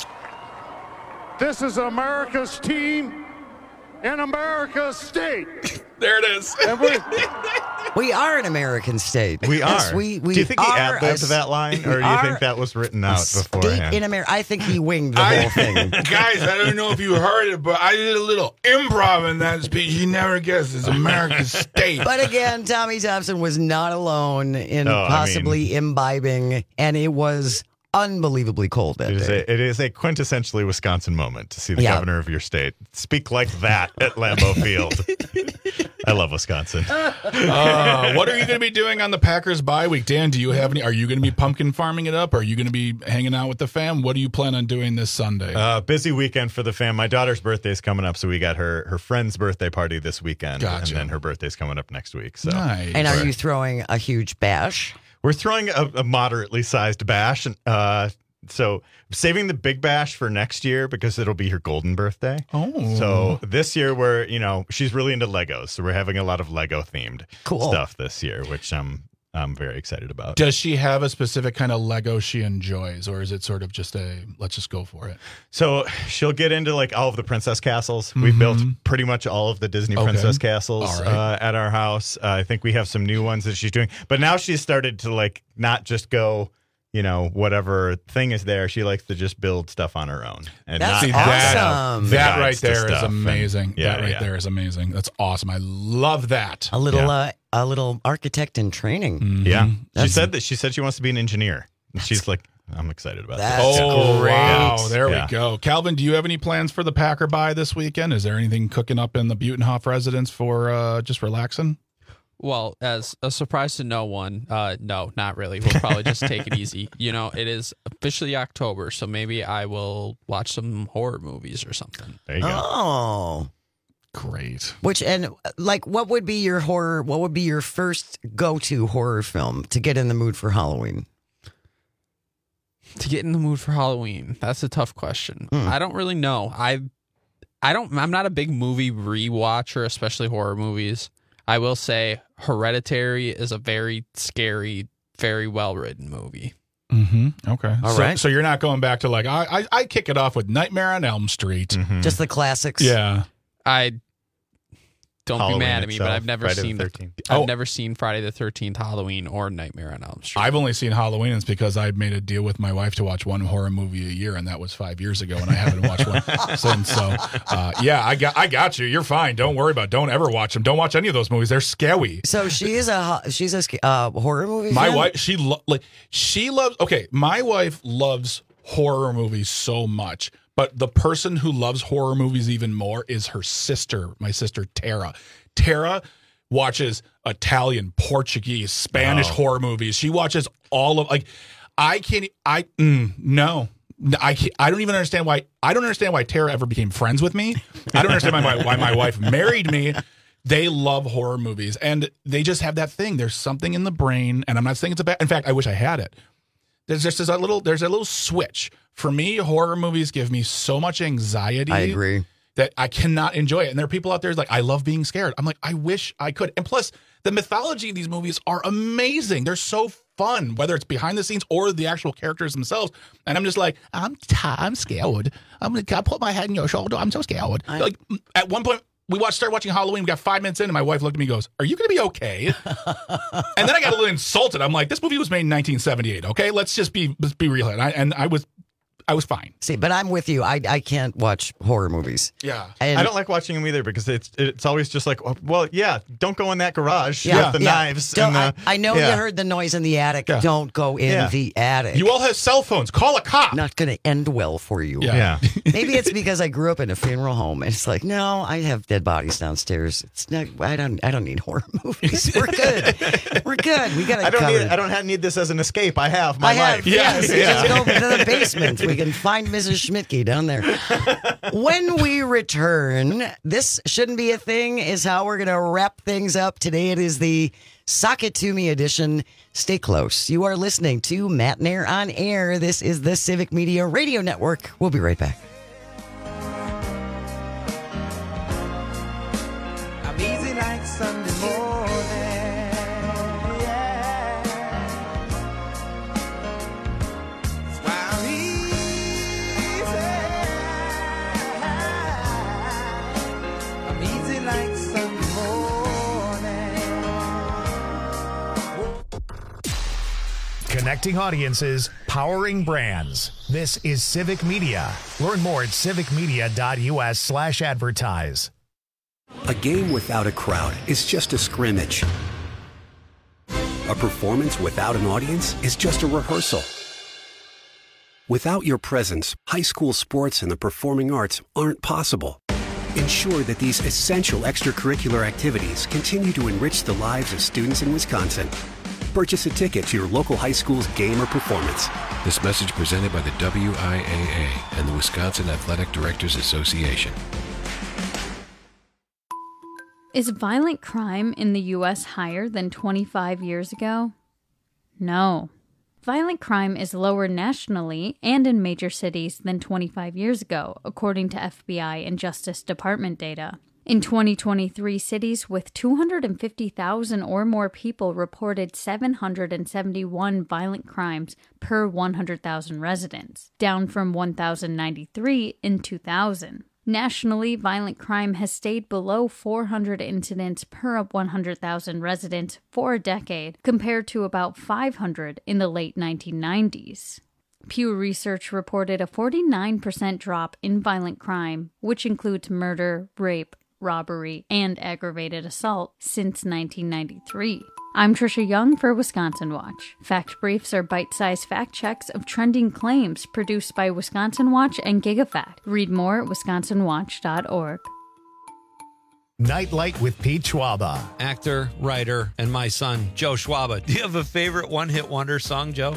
This is America's team and America's state. There it is. We are an American state. We are. Yes, we do you think he are ad-libbed that line, or do you think that was written out beforehand? In America, I think he winged the whole thing. Guys, I don't know if you heard it, but I did a little improv in that speech. You never guessed it's America's state. But again, Tommy Thompson was not alone in possibly imbibing, and it was unbelievably cold that day. It is a quintessentially Wisconsin moment to see the governor of your state speak like that at Lambeau Field. I love Wisconsin. What are you going to be doing on the Packers bye week? Dan, do you have any? Are you going to be pumpkin farming it up? Are you going to be hanging out with the fam? What do you plan on doing this Sunday? Busy weekend for the fam. My daughter's birthday is coming up, so we got her friend's birthday party this weekend. Gotcha. And then her birthday's coming up next week. So. Nice. And are you throwing a huge bash? We're throwing a moderately sized bash. So saving the big bash for next year because it'll be her golden birthday. Oh. So this year she's really into Legos. So we're having a lot of Lego themed stuff this year, which I'm very excited about. Does she have a specific kind of Lego she enjoys, or is it sort of just let's just go for it? So she'll get into like all of the princess castles. We built pretty much all of the Disney princess castles at our house. I think we have some new ones that she's doing, but now she's started to like not just go, whatever thing is there. She likes to just build stuff on her own. And that's awesome. That right there is amazing. That right there is amazing. That's awesome. I love that. A little architect in training. Mm-hmm. Yeah. She said she wants to be an engineer. And she's like, I'm excited about that. Oh, great. Wow. There we go. Calvin, do you have any plans for the Packer bye this weekend? Is there anything cooking up in the Butenhoff residence for just relaxing? Well, as a surprise to no one, no, not really. We'll probably just take it easy. It is officially October, so maybe I will watch some horror movies or something. There you go. Oh, great. What would be your horror? What would be your first go-to horror film to get in the mood for Halloween? To get in the mood for Halloween, that's a tough question. I don't really know. I'm not a big movie rewatcher, especially horror movies. I will say Hereditary is a very scary, very well-written movie. Mm-hmm. Okay. All right. So you're not going back to like, I kick it off with Nightmare on Elm Street. Mm-hmm. Just the classics. Yeah. Don't Halloween be mad at me, but I've never Friday seen the 13th. I've never seen Friday the 13th, Halloween, or Nightmare on Elm Street. I've only seen Halloween. It's because I made a deal with my wife to watch one horror movie a year, and that was 5 years ago, and I haven't watched one since. So, I got you. You're fine. Don't worry about it. Don't ever watch them. Don't watch any of those movies. They're scary. So she's a horror movie My fan? wife, she loves. Okay, my wife loves horror movies so much. But the person who loves horror movies even more is her sister, my sister Tara. Tara watches Italian, Portuguese, Spanish horror movies. She watches all of I don't even understand why. I don't understand why Tara ever became friends with me. I don't understand why my wife married me. They love horror movies, and they just have that thing. There's something in the brain, and I'm not saying it's a bad. In fact, I wish I had it. There's a little switch. For me, horror movies give me so much anxiety. I agree. That I cannot enjoy it. And there are people out there like, I love being scared. I'm like, I wish I could. And plus, the mythology of these movies are amazing. They're so fun, whether it's behind the scenes or the actual characters themselves. And I'm just like, I'm scared. I'll put my head in your shoulder. I'm so scared. Like at one point, we started watching Halloween. We got 5 minutes in, and my wife looked at me and goes, "Are you going to be okay?" And then I got a little insulted. I'm like, "This movie was made in 1978. Okay, let's be real." And I was fine. See, but I'm with you. I can't watch horror movies. Yeah. And I don't like watching them either because it's always just like, well, yeah, don't go in that garage with the knives. Don't, and I know you heard the noise in the attic. Yeah. Don't go in the attic. You all have cell phones. Call a cop. Not going to end well for you. Yeah. Maybe it's because I grew up in a funeral home. And it's like, no, I have dead bodies downstairs. It's not. I don't need horror movies. We're good. We're good. We got it covered. I don't need this as an escape. I have my life. Yes. Just go to the basement. We can find Mrs. Schmidtke down there. When we return, this shouldn't be a thing is how we're going to wrap things up. Today it is the Sock It To Me edition. Stay close. You are listening to Matt Nair on Air. This is the Civic Media Radio Network. We'll be right back. I'm easy like Sunday morning. Yeah. That's why I'm easy. I'm easy like Sunday morning. Connecting audiences, powering brands. This is Civic Media. Learn more at civicmedia.us/advertise. A game without a crowd is just a scrimmage. A performance without an audience is just a rehearsal. Without your presence, high school sports and the performing arts aren't possible. Ensure that these essential extracurricular activities continue to enrich the lives of students in Wisconsin. Purchase a ticket to your local high school's game or performance. This message presented by the WIAA and the Wisconsin Athletic Directors Association. Is violent crime in the U.S. higher than 25 years ago? No. Violent crime is lower nationally and in major cities than 25 years ago, according to FBI and Justice Department data. In 2023, cities with 250,000 or more people reported 771 violent crimes per 100,000 residents, down from 1,093 in 2000. Nationally, violent crime has stayed below 400 incidents per 100,000 residents for a decade, compared to about 500 in the late 1990s. Pew Research reported a 49% drop in violent crime, which includes murder, rape, robbery, and aggravated assault since 1993. I'm Trisha Young for Wisconsin Watch. Fact Briefs are bite-sized fact checks of trending claims produced by Wisconsin Watch and GigaFact. Read more at wisconsinwatch.org. Nightlight with Pete Schwaba. Actor, writer, and my son, Joe Schwaba. Do you have a favorite one-hit wonder song, Joe?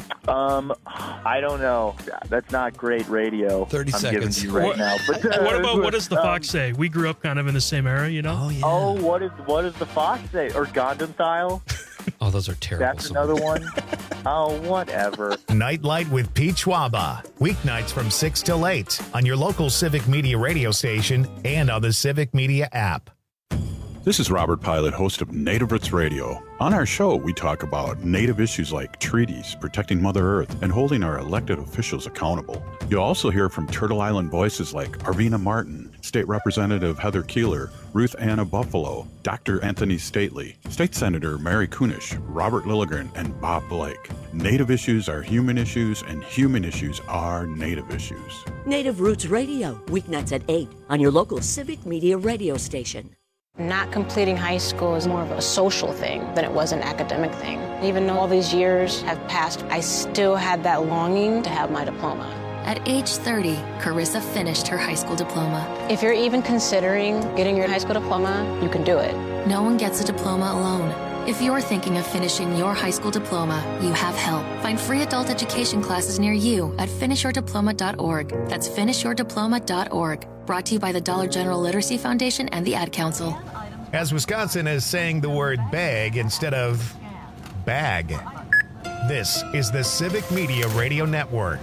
I don't know. That's not great radio. 30 seconds. Giving you right now. But, what does the Fox say? We grew up kind of in the same era, you know? Oh, yeah. Oh, what does the Fox say? Or Gundam Style? Oh, those are terrible That's songs. another one? Oh, whatever. Nightlight with Pete Schwaba. Weeknights from 6 till 8 on your local Civic Media radio station and on the Civic Media app. This is Robert Pilot, host of Native Roots Radio. On our show, we talk about Native issues like treaties, protecting Mother Earth, and holding our elected officials accountable. You'll also hear from Turtle Island voices like Arvina Martin, State Representative Heather Keeler, Ruth Anna Buffalo, Dr. Anthony Stately, State Senator Mary Kunish, Robert Lilligren, and Bob Blake. Native issues are human issues, and human issues are Native issues. Native Roots Radio, weeknights at 8 on your local Civic Media radio station. Not completing high school is more of a social thing than it was an academic thing. Even though all these years have passed, I still had that longing to have my diploma. At age 30, Carissa finished her high school diploma. If you're even considering getting your high school diploma, you can do it. No one gets a diploma alone. If you're thinking of finishing your high school diploma, you have help. Find free adult education classes near you at finishyourdiploma.org. That's finishyourdiploma.org. Brought to you by the Dollar General Literacy Foundation and the Ad Council. As Wisconsin is saying the word bag instead of bag. This is the Civic Media Radio Network.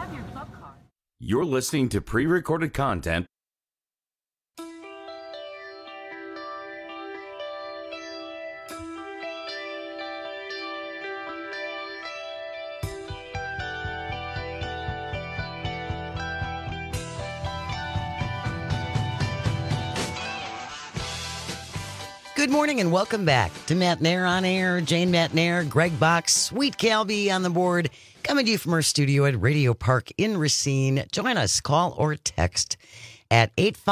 You're listening to pre-recorded content. Good morning and welcome back to Matt Nair on Air. Jane Matt Nair, Greg Box, Sweet Calby on the board. Coming to you from our studio at Radio Park in Racine. Join us, call or text at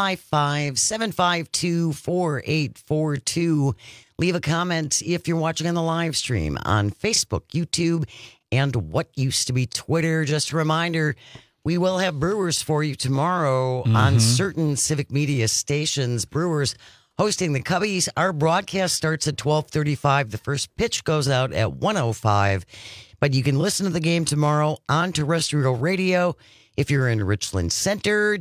855-752-4842. Leave a comment if you're watching on the live stream on Facebook, YouTube, and what used to be Twitter. Just a reminder, we will have Brewers for you tomorrow on certain Civic Media stations. Brewers hosting the Cubbies. Our broadcast starts at 12:35. The first pitch goes out at 1:05. But you can listen to the game tomorrow on terrestrial radio if you're in Richland Center,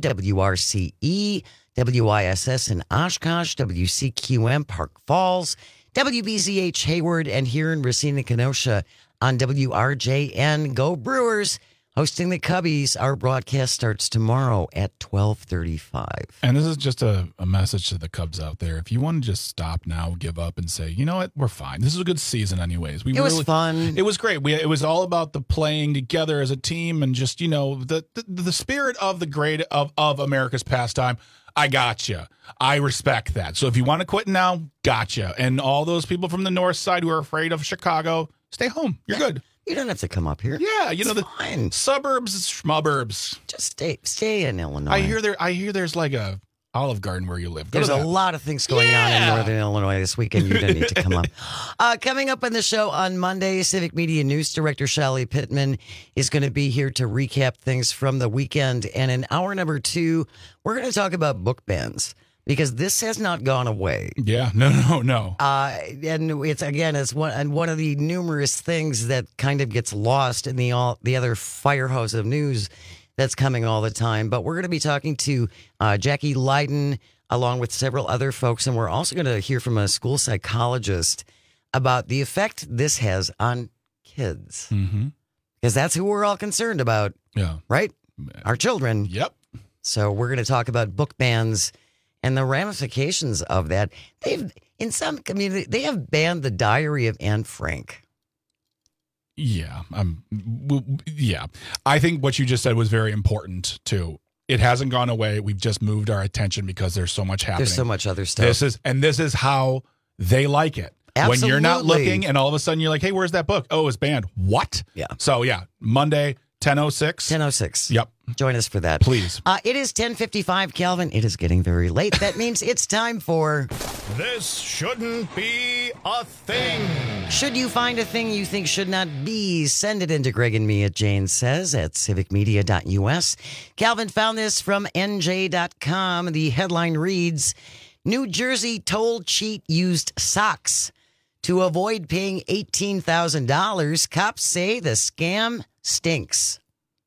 WRCE, WISS in Oshkosh, WCQM Park Falls, WBZH Hayward, and here in Racine and Kenosha on WRJN. Go Brewers! Hosting the Cubbies. Our broadcast starts tomorrow at 12:35. And this is just a message to the Cubs out there. If you want to just stop now, give up, and say, you know what, we're fine. This is a good season anyways. It was fun. It was great. It was all about the playing together as a team and just, the spirit of of America's pastime. I got you. I respect that. So if you want to quit now, gotcha. And all those people from the north side who are afraid of Chicago, stay home. You're good. You don't have to come up here. Yeah, fine. Suburbs, schmubbers. Just stay in Illinois. I hear there's like a Olive Garden where you live. There's a lot of things going on in Northern Illinois this weekend. You don't need to come up. Coming up on the show on Monday, Civic Media News Director Shelly Pittman is going to be here to recap things from the weekend. And in hour number 2, we're going to talk about book bans, because this has not gone away. Yeah, no. And it's one of the numerous things that kind of gets lost in the other fire hose of news that's coming all the time. But we're going to be talking to Jackie Leiden along with several other folks, and we're also going to hear from a school psychologist about the effect this has on kids. Because that's who we're all concerned about. Yeah. Right? Our children. Yep. So we're going to talk about book bans and the ramifications of that. In some communities, they have banned the Diary of Anne Frank. Yeah. I think what you just said was very important too. It hasn't gone away. We've just moved our attention because there's so much happening. There's so much other stuff. This is how they like it. Absolutely. When you're not looking and all of a sudden you're like, hey, where's that book? Oh, it's banned. What? Yeah. So Monday, 10:06. 10:06. Yep. Join us for that. Please. It is 10:55, Calvin. It is getting very late. That means it's time for... This shouldn't be a thing. Should you find a thing you think should not be, send it into Greg and me at Jane Says at civicmedia.us. Calvin found this from NJ.com. The headline reads, New Jersey toll cheat used socks to avoid paying $18,000. Cops say the scam stinks.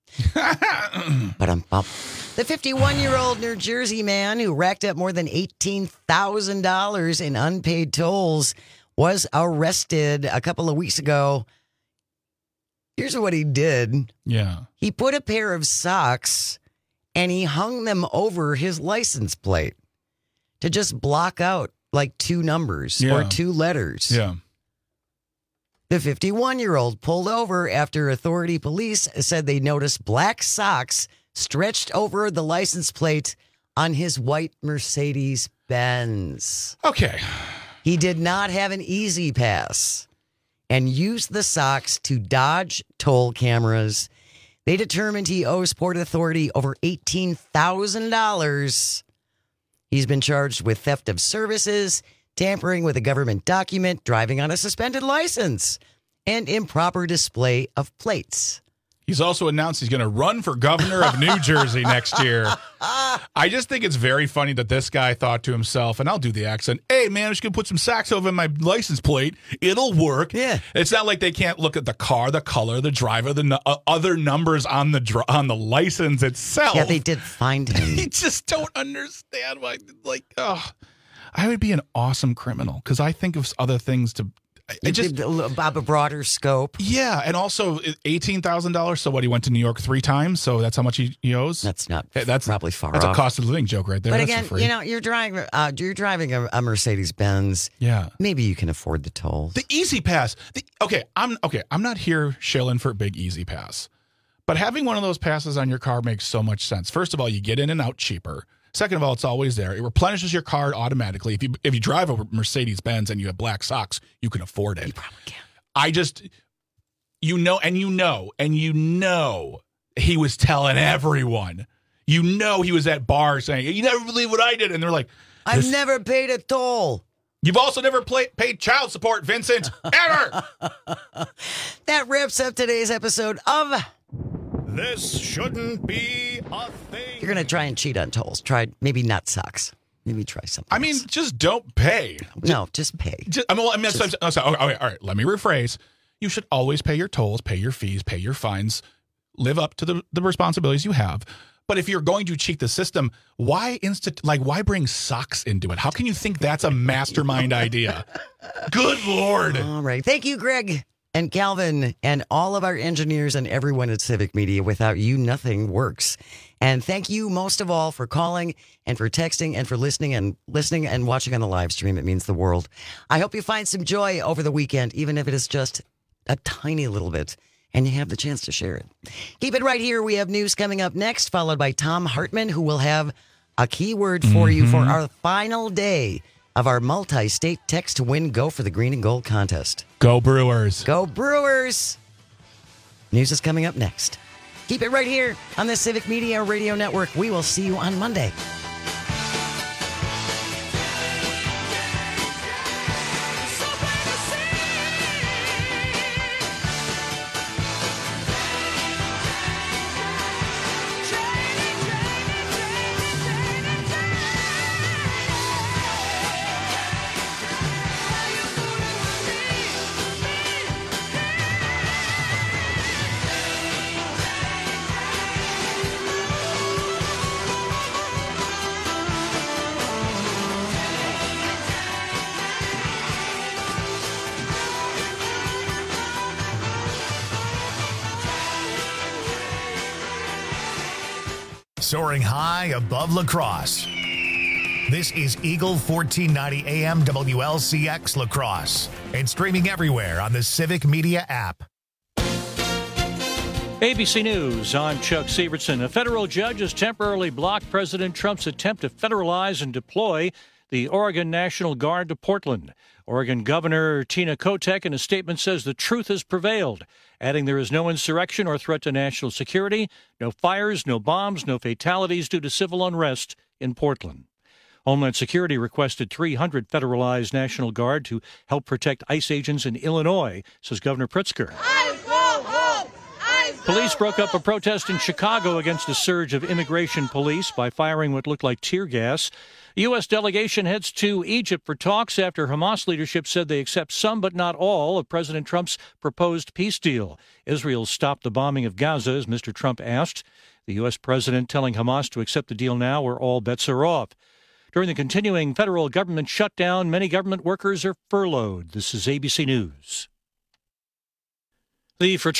The 51-year-old New Jersey man who racked up more than $18,000 in unpaid tolls was arrested a couple of weeks ago. Here's what he did. Yeah. He put a pair of socks and he hung them over his license plate to just block out like 2 numbers or 2 letters. Yeah. The 51-year-old pulled over after authority police said they noticed black socks stretched over the license plate on his white Mercedes-Benz. Okay. He did not have an easy pass and used the socks to dodge toll cameras. They determined he owes Port Authority over $18,000. He's been charged with theft of services, tampering with a government document, driving on a suspended license, and improper display of plates. He's also announced he's going to run for governor of New Jersey next year. I just think it's very funny that this guy thought to himself, and I'll do the accent, hey, man, I'm just going to put some socks over my license plate. It'll work. Yeah. It's not like they can't look at the car, the color, the driver, the other numbers on the license itself. Yeah, they did find him. You just don't understand why, I would be an awesome criminal because I think of other things to... About a broader scope. Yeah, and also $18,000. So what? He went to New York 3 times. So that's how much he owes. That's probably far That's off. a cost of living joke right there. But that's again, for free. you're driving a Mercedes Benz. Yeah, maybe you can afford the tolls. The Easy Pass. I'm not here shilling for a big Easy Pass, but having one of those passes on your car makes so much sense. First of all, you get in and out cheaper. Second of all, it's always there. It replenishes your card automatically. If you drive a Mercedes-Benz and you have black socks, you can afford it. You probably can. he was telling everyone. You know he was at bars saying, you never believe what I did. And they're like, I've never paid a toll. You've also never paid child support, Vincent, ever. That wraps up today's episode of This Shouldn't Be a Thing. You're going to try and cheat on tolls. Try maybe not socks. Maybe try something else. Just don't pay. No, just pay. All right, let me rephrase. You should always pay your tolls, pay your fees, pay your fines, live up to the responsibilities you have. But if you're going to cheat the system, why bring socks into it? How can you think that's a mastermind idea? Good Lord. All right. Thank you, Greg and Calvin and all of our engineers and everyone at Civic Media. Without you, nothing works. And thank you most of all for calling and for texting and for listening and watching on the live stream. It means the world. I hope you find some joy over the weekend, even if it is just a tiny little bit, and you have the chance to share it. Keep it right here. We have news coming up next, followed by Tom Hartman, who will have a keyword for you for our final day of our multi-state text to win Go for the Green and Gold contest. Go Brewers. Go Brewers. News is coming up next. Keep it right here on the Civic Media Radio Network. We will see you on Monday. Soaring high above La Crosse. This is Eagle 1490 AM WLCX La Crosse and streaming everywhere on the Civic Media app. ABC News, I'm Chuck Sievertson. A federal judge has temporarily blocked President Trump's attempt to federalize and deploy the Oregon National Guard to Portland. Oregon Governor Tina Kotek in a statement says the truth has prevailed, adding there is no insurrection or threat to national security, no fires, no bombs, no fatalities due to civil unrest in Portland. Homeland Security requested 300 federalized National Guard to help protect ICE agents in Illinois, says Governor Pritzker. Police broke up a protest in Chicago against a surge of immigration police by firing what looked like tear gas. The U.S. delegation heads to Egypt for talks after Hamas leadership said they accept some but not all of President Trump's proposed peace deal. Israel stopped the bombing of Gaza, as Mr. Trump asked. The U.S. president telling Hamas to accept the deal now or all bets are off. During the continuing federal government shutdown, many government workers are furloughed. This is ABC News. The